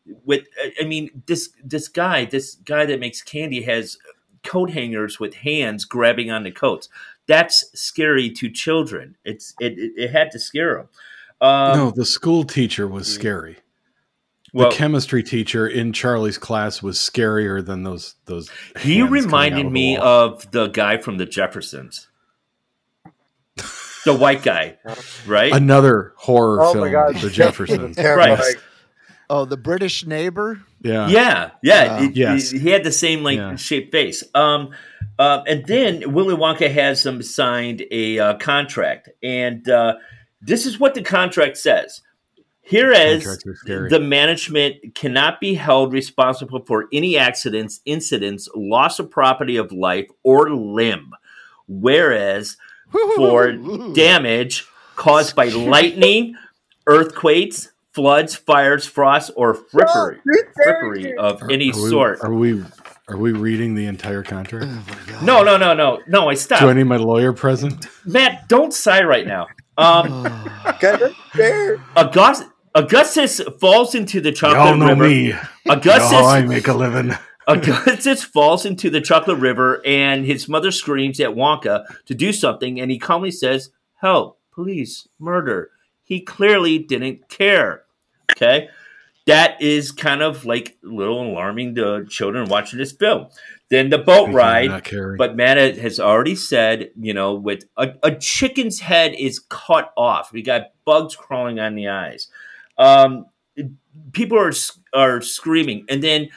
This guy that makes candy has coat hangers with hands grabbing on the coats. That's scary to children. It had to scare them.
No, the school teacher was scary. The chemistry teacher in Charlie's class was scarier than those.
He reminded me of the guy from the Jeffersons. The white guy, right?
Another horror film,
my God.
The Jeffersons.
Right.
Oh, the British neighbor?
Yeah.
Yes.
He had the same shaped face. And then Willy Wonka has them signed a contract, and this is what the contract says. Hereas the management cannot be held responsible for any accidents, incidents, loss of property of life or limb, whereas for damage caused by lightning, earthquakes, floods, fires, frost, or frippery of any sort.
Are we reading the entire contract?
No. I stopped.
Do I need my lawyer present?
Matt, don't sigh right now.
Guys, that's fair.
Augustus falls into the
Y'all
chocolate
know
river.
me.
Augustus,
Y'all, I make a living.
Augustus falls into the chocolate river, and his mother screams at Wonka to do something, and he calmly says, "Help, police, murder." He clearly didn't care. Okay? That is kind of like a little alarming to children watching this film. Then the boat
Speaking of
ride,
not caring.
but Matt has already said, with a chicken's head is cut off. We got bugs crawling on the eyes. People are screaming, and then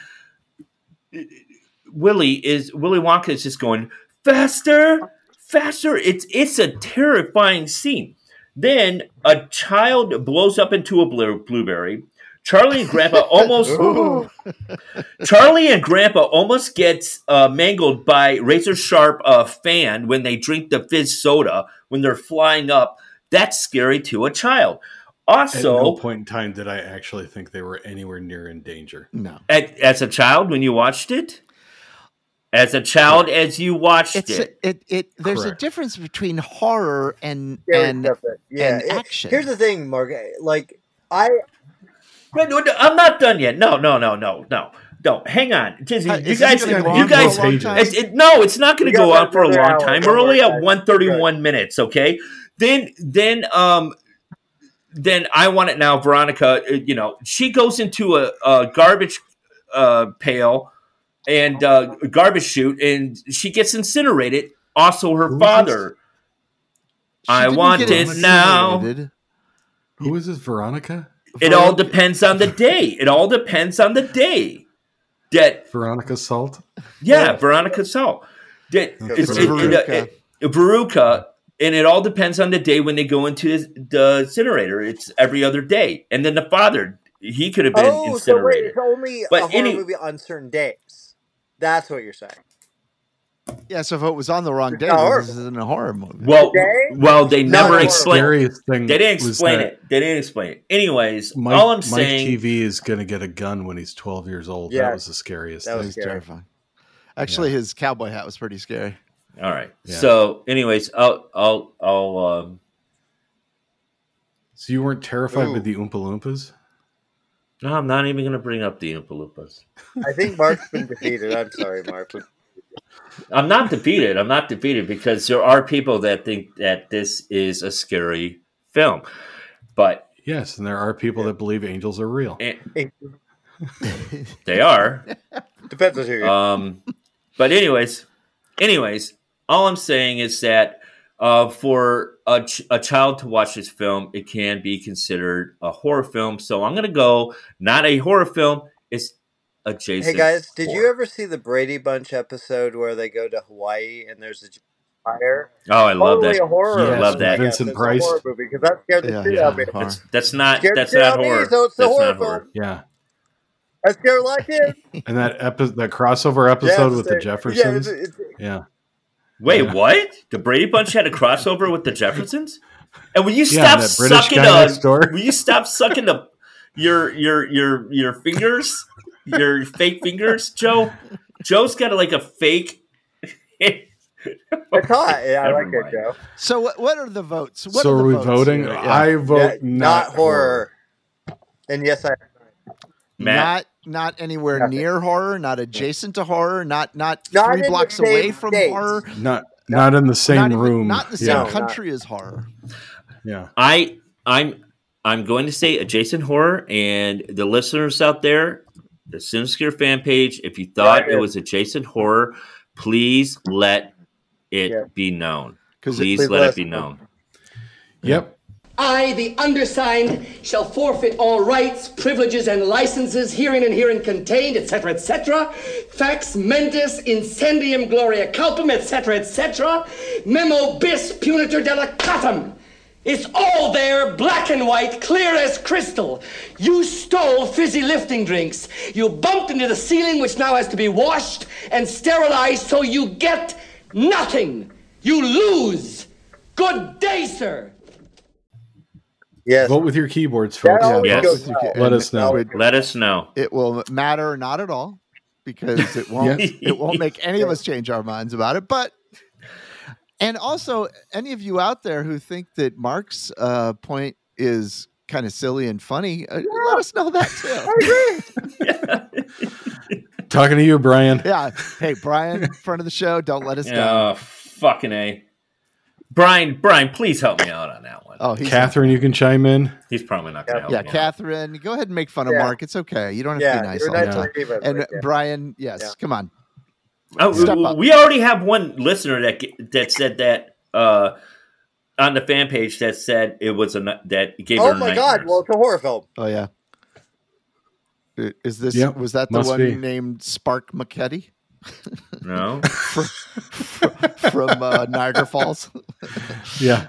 Willy Wonka is just going faster, faster. It's a terrifying scene. Then a child blows up into a blueberry. Charlie and Grandpa almost gets mangled by razor sharp fan when they drink the fizz soda when they're flying up. That's scary to a child.
At no
Also,
point in time did I actually think they were anywhere near in danger.
No.
as a child when you watched it, as a child as you watched
It's
it,
there's a
Correct.
difference between horror and
Scary stuff that-
and action.
Here's the thing, Mark. Like, I
Wait, no, I'm not done yet. No. Hang on, Disney.
Is
You
this
guys,
gonna go
you
on for a
guys.
long time?
It's not going
We
to
got
go on for a
another
long
hour.
time.
One
We're
more
only at
time.
131 minutes. Okay. Then I want it now. Veronica, she goes into a garbage pail and garbage chute, and she gets incinerated. Also, her
Who is
father. I
didn't
want
get
it now.
incinerated.
Who is this, Veronica?
It all depends on the day. It all depends on the day. That
Veronica Salt?
yeah, Veronica Salt. That
It's
Veruca, and it all depends on the day when they go into the incinerator. It's every other day, and then the father, he could have been
so wait,
incinerated.
it's only
But
a horror movie on certain days. That's what you're saying.
Yeah, so if it was on the wrong day,
It's not
then
horror.
this isn't a horror movie.
Well, they
Not
never
horror.
explained.
Scariest thing.
They didn't
was
explain
that
it. They didn't explain it. Anyways,
Mike,
all I'm
Mike
saying.
TV is going to get a gun when he's 12 years old.
Yeah.
That was the scariest
That
thing.
was
It's
scary.
terrifying. Actually, his cowboy hat was pretty scary.
All right.
Yeah.
So, anyways, I'll
So you weren't terrified
Ooh.
with the Oompa Loompas?
no, I'm not even going to bring up the Oompa Loompas.
I think Mark's been defeated. I'm sorry, Mark.
I'm not defeated. I'm not defeated because there are people that think that this is a scary film, but
Yes, and there are people that believe angels are real.
they are.
Depends on who you're.
But anyways, all I'm saying is that for a child to watch this film, it can be considered a horror film. So I'm going to go not a horror film. It's adjacent.
Hey guys, did you
horror.
ever see the Brady Bunch episode where they go to Hawaii and there's a fire?
Oh, I love
Totally
that.
a horror.
Yes,
love that.
Vincent
it's
Price.
A horror movie because that scared the shit out of me.
horror.
That's not
Scared the
that's
shit
not
out of me,
horror.
so it's a
That's
horror
not
film.
horror.
Yeah.
I scared a lot of kids.
And that that crossover episode with the Jeffersons? Yeah.
Wait,
Yeah.
what? The Brady Bunch had a crossover with the Jeffersons? And will you
Yeah,
stop
that British
sucking
guy next door.
will you stop sucking your fingers? Your fake fingers, Joe? Joe's got like a fake
It's hot. Yeah, I
Never
like it,
mind.
Joe.
So what are the votes? What
So
are the
are we
votes
voting?
here?
I vote
Yeah,
not
horror. And yes, I.
Matt.
Not anywhere
Nothing.
near horror, not adjacent to horror, not
Not
3
in the
blocks
same
away from
state.
horror,
Not in the same
not even,
room.
not in the same
yeah.
No.
country as horror.
Yeah.
I'm going to say adjacent horror, and the listeners out there, the Cinescare fan page, if you thought
Yeah,
it was adjacent horror, please let it
Yeah.
be known.
'Cause
Please
please
let
let
it
us
be
know.
known.
Yep.
I, the undersigned, shall forfeit all rights, privileges, and licenses herein and herein contained, etc., etc. Fax mentis incendium gloria culpum, etc., etc. Memo bis punitor delicatum. It's all there, black and white, clear as crystal. You stole fizzy lifting drinks. You bumped into the ceiling, which now has to be washed and sterilized, so you get nothing. You lose. Good day, sir.
Yes.
Vote with your keyboards,
That
folks.
always
Yes.
goes well.
Let us know.
Let us know.
It will matter not at all because it won't
Yeah.
it won't make any of us change our minds about it. But And also, any of you out there who think that Mark's point is kind of silly and funny, let us know that too.
Talking to you, Brian.
Yeah. Hey, Brian, front of the show, don't let us
Oh,
down.
fucking A. Brian, please help me out on that one.
Oh,
Catherine, you can chime in.
He's probably not going to help
yeah,
me out.
Catherine, go ahead and make fun of
Yeah.
Mark. It's okay. You don't have
Yeah,
to be nice
you're
all the
nice
time.
to Eva,
And
but yeah.
Brian, yes,
Yeah.
come on. Step
Oh,
up.
we already have one listener that said that on the fan page that said it was that gave her
Oh my god!
nightmares.
Well, it's a horror film.
Oh yeah. Is this
Yep,
was that the
must
one
be.
named Spark McKetty
No,
from Niagara Falls?
Yeah.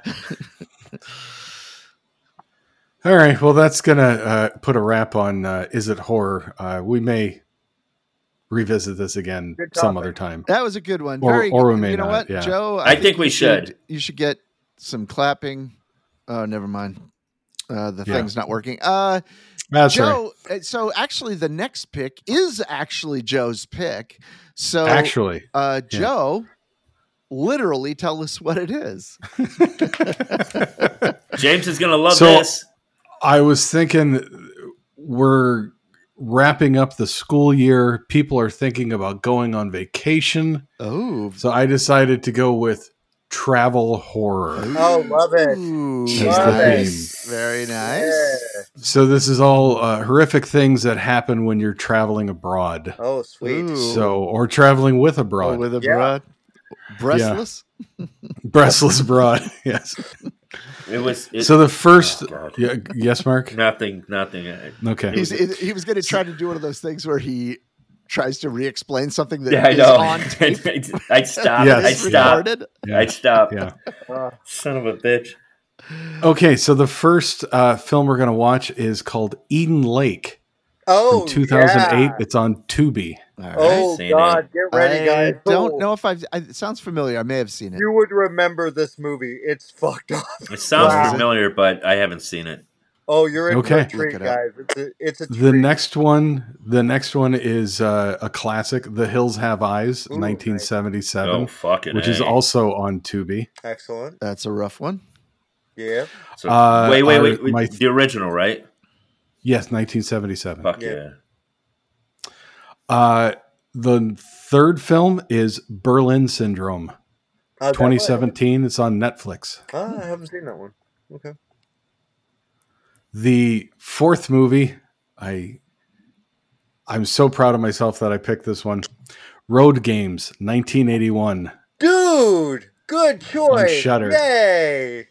All right. Well, that's gonna put a wrap on Is It Horror? We may revisit this again
Good
some
topic.
other time.
That was a good one.
Or-
Very
or we
good.
may
You know
not,
what,
yeah.
Joe?
I think we should.
You should get some clapping. Oh, never mind. The
Yeah.
thing's not working.
That's right.
Joe. So actually, the next pick is actually Joe's pick. So
Actually,
Joe, literally tell us what it is.
James is going to love
So-
this.
I was thinking we're wrapping up the school year. People are thinking about going on vacation.
Oh,
So I decided to go with travel horror.
Oh, love it.
Ooh,
That's
the
nice. Very nice.
Yeah.
So this is all horrific things that happen when you're traveling abroad.
Oh, sweet.
Ooh.
So, or traveling with
Oh,
abroad.
with a
Yeah.
broad, breastless.
Breastless abroad. Yes.
It was
So the first,
Oh, God.
yeah, yes, Mark.
nothing.
Okay.
He was going to try to do one of those things where he tries to re-explain something that
Yeah, I
is
know.
on tape.
I stopped.
Yes.
I
It's
stopped.
recorded.
Yeah.
I stopped.
Yeah.
Son of a bitch.
Okay. So the first film we're going to watch is called Eden Lake
Oh,
from 2008.
yeah.
It's on Tubi.
All right.
Oh,
I've seen
God. Get ready,
I
guys.
don't
Oh,
know if it sounds familiar. I may have seen it.
You would remember this movie. It's fucked up.
It sounds
Wow.
familiar, but I haven't seen it.
Oh, you're in for
Okay.
a treat,
Look it up.
guys. It's a treat.
The next one is a classic, The Hills Have Eyes,
Ooh,
1977,
Oh, fucking
which is
A.
also on Tubi.
Excellent.
That's a rough one.
Yeah.
So,
our-
wait.
my-
The original, right?
Yes, 1977.
Fuck
Yeah.
yeah.
The third film is Berlin Syndrome,
How's that
2017. It's on Netflix.
one? I haven't seen that one. Okay.
The fourth movie, I'm so proud of myself that I picked this one. Road Games, 1981.
Dude, good choice.
Shudder.
Yay.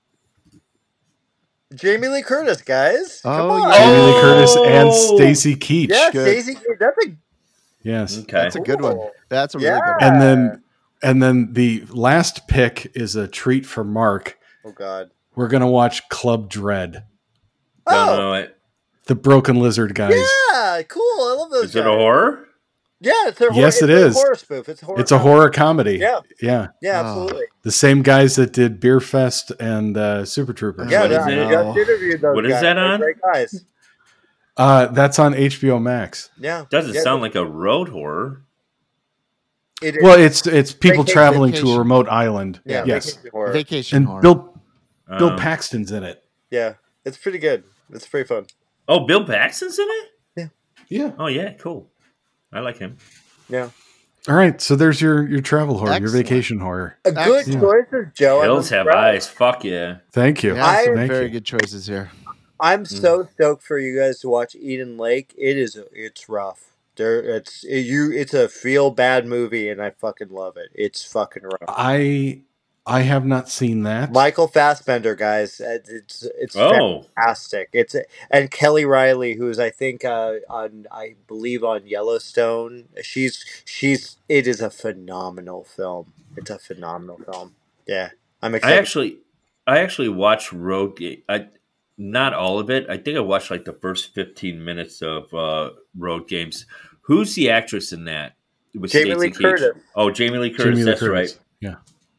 Jamie Lee Curtis, guys. Come
Oh,
on.
yeah.
Jamie Lee Curtis and
Oh!
Stacy Keach.
Yeah,
Good.
Stacey. That's a
Yes.
Okay.
That's a good one.
Cool.
That's a really good one.
Yeah.
And then the last pick is a treat for Mark.
Oh God.
We're gonna watch Club Dread,
Don't
Oh,
know it.
the Broken Lizard guys.
yeah, cool. I love those.
Is it a
guys.
horror?
Yeah, it's a horror.
Yes, it
it's
is.
A horror spoof. It's a horror.
It's a
comedy.
horror comedy.
Yeah.
Yeah.
Yeah,
Oh.
absolutely.
The same guys that did Beer Fest and Super Troopers.
Yeah,
What is
I
it?
just interviewed those
What is
guys.
that
They're
on?
Great guys.
That's on HBO Max.
Yeah.
Doesn't
Yeah,
sound like a road horror.
It is.
Well, it's people
Vacation.
traveling to a
Vacation.
remote island.
Yeah,
Yes.
vacation horror.
Vacation
And
horror.
Bill
Um,
Paxton's in it.
Yeah, it's pretty good. It's pretty fun.
Oh, Bill Paxton's in it?
Yeah.
Oh, yeah, cool. I like him.
Yeah.
All right. So there's your travel horror, your
Excellent.
vacation horror.
A good
Excellent.
choices, Joe. I'm
Hills have
impressed.
eyes. Fuck yeah.
Thank you.
Yeah,
I-
some
Thank
very
you.
good choices here.
I'm so stoked for you guys to watch Eden Lake. It's rough. It's a feel bad movie, and I fucking love it. It's fucking rough.
I have not seen that.
Michael Fassbender, guys, it's
Oh,
fantastic. And Kelly Riley, who's I think I believe on Yellowstone. It is a phenomenal film. It's a phenomenal film. Yeah, I'm
I
excited.
actually watched Road Game. Not all of it. I think I watched like the first 15 minutes of Road Games. Who's the actress in that? With
Jamie Lee
Stacey Keach?
Curtis.
Oh, Jamie Lee Curtis.
Jamie Lee
That's
Curtis.
right.
Yeah.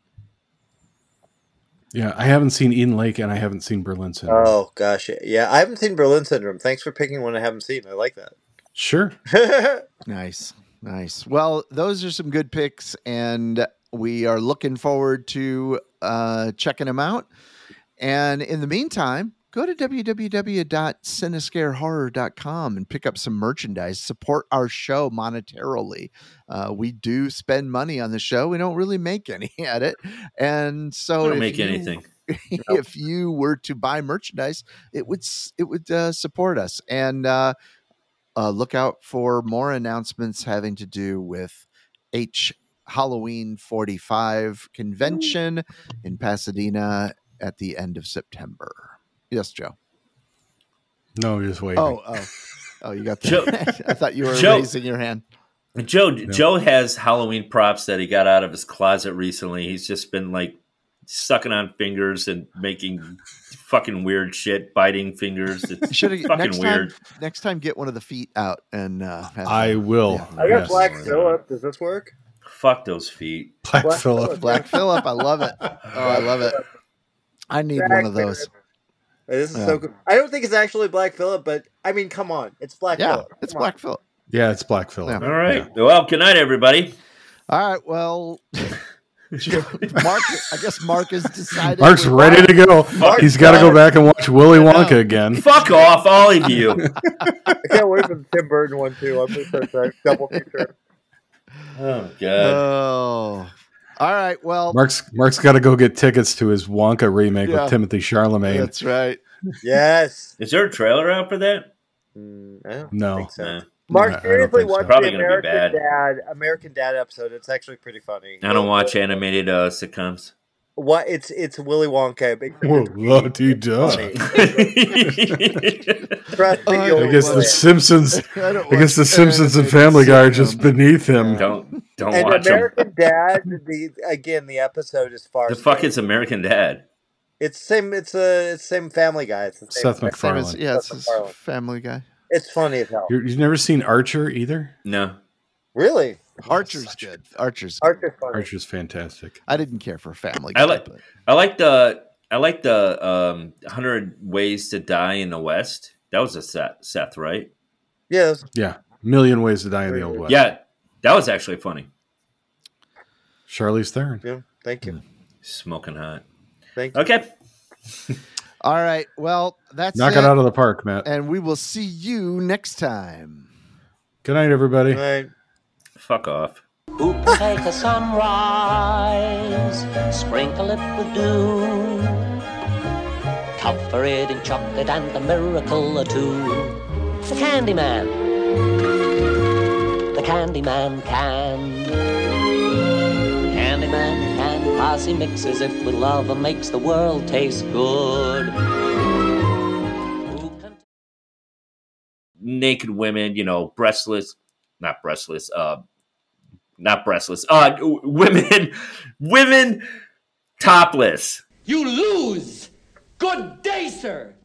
Yeah, I haven't seen Eden Lake and I haven't seen Berlin Syndrome.
Oh gosh, yeah. I haven't seen Berlin Syndrome. Thanks for picking one I haven't seen. I like
Sure.
that.
Nice. Well, those are some good picks. And We are looking forward to checking them out. And in the meantime, go to www.cinescarehorror.com and pick up some merchandise. Support our show monetarily. We do spend money on the show. We don't really make any at it. And so
We don't make anything.
If you were to buy merchandise, it would support us. And look out for more announcements having to do with Halloween 45 convention in Pasadena at the end of September. Yes, Joe.
No, just waiting.
Oh, you got that.
Joe-
I thought you were
Joe-
raising your hand.
Joe has Halloween props that he got out of his closet recently. He's just been like sucking on fingers and making fucking weird shit, biting fingers. It's fucking weird.
Next time, get one of the feet out and.
I will.
Yeah.
I got
Yes.
Black Phillip. Does this work?
Fuck those feet.
Black Phillip.
Black Phillip, I love it. Oh, I love it. I need one of those.
This is so cool. I don't think it's actually Black Phillip, but I mean, come on, it's Black
Yeah,
Phillip.
it's
Come
Black Phillip.
Yeah, it's Black Phillip.
Yeah.
All right. Well, good night, everybody.
All right. Well, Mark. I guess Mark has decided.
Mark's ready to go. He's got to go back and watch Willy Wonka again.
Fuck off, all of you.
I can't wait for the Tim Burton one too. I'm so excited. Double feature.
Oh god.
Oh. All right. Well,
Mark's got to go get tickets to his Wonka remake
Yeah.
with Timothy Chalamet.
that's right.
Yes.
Is there a trailer out for that?
I don't
No.
think so.
Nah.
Mark,
I don't
seriously,
think so.
watch
Probably
the
gonna be
American Dad episode. It's actually pretty funny.
I don't watch animated sitcoms.
What? It's Willy Wonka.
Whoa, la-dee-da.
Funny. Trust me,
I
you'll
I guess
enjoy
the
it.
Simpsons.
I don't
I guess the
watch
Simpsons and
animated
Family Guy are just
sitcoms.
beneath him.
don't
And
watch them.
American Dad, the episode is far.
The fuck is American Dad?
It's same. It's same Family Guy. It's the same.
Seth
Same
MacFarlane.
as, yeah, it's
Seth
his
MacFarlane.
Family Guy.
It's funny as hell.
You've never seen Archer either?
No.
Really,
Archer's good. Archer's.
Art is funny.
Archer's fantastic.
I didn't care for Family Guy.
I like
but-
I like the 100 Ways to Die in the West. That was a Seth, right?
Yes.
Yeah. Million Ways to Die in the Old West.
Yeah, that was actually funny.
Charlize Theron.
Yeah. Thank you.
Smoking hot.
Thank you.
Okay.
All right. Well, that's
Knock it out of the park, Matt.
and we will see you next time.
Good night, everybody.
All right.
Fuck off.
Who can take a sunrise, sprinkle it with dew, cover it in chocolate and a miracle or two? The Candyman. The Candyman can. Candyman can, 'cause he mixes it with love and makes the world taste good. Who can
Naked women, breastless, not breastless, women topless.
You lose! Good day, sir!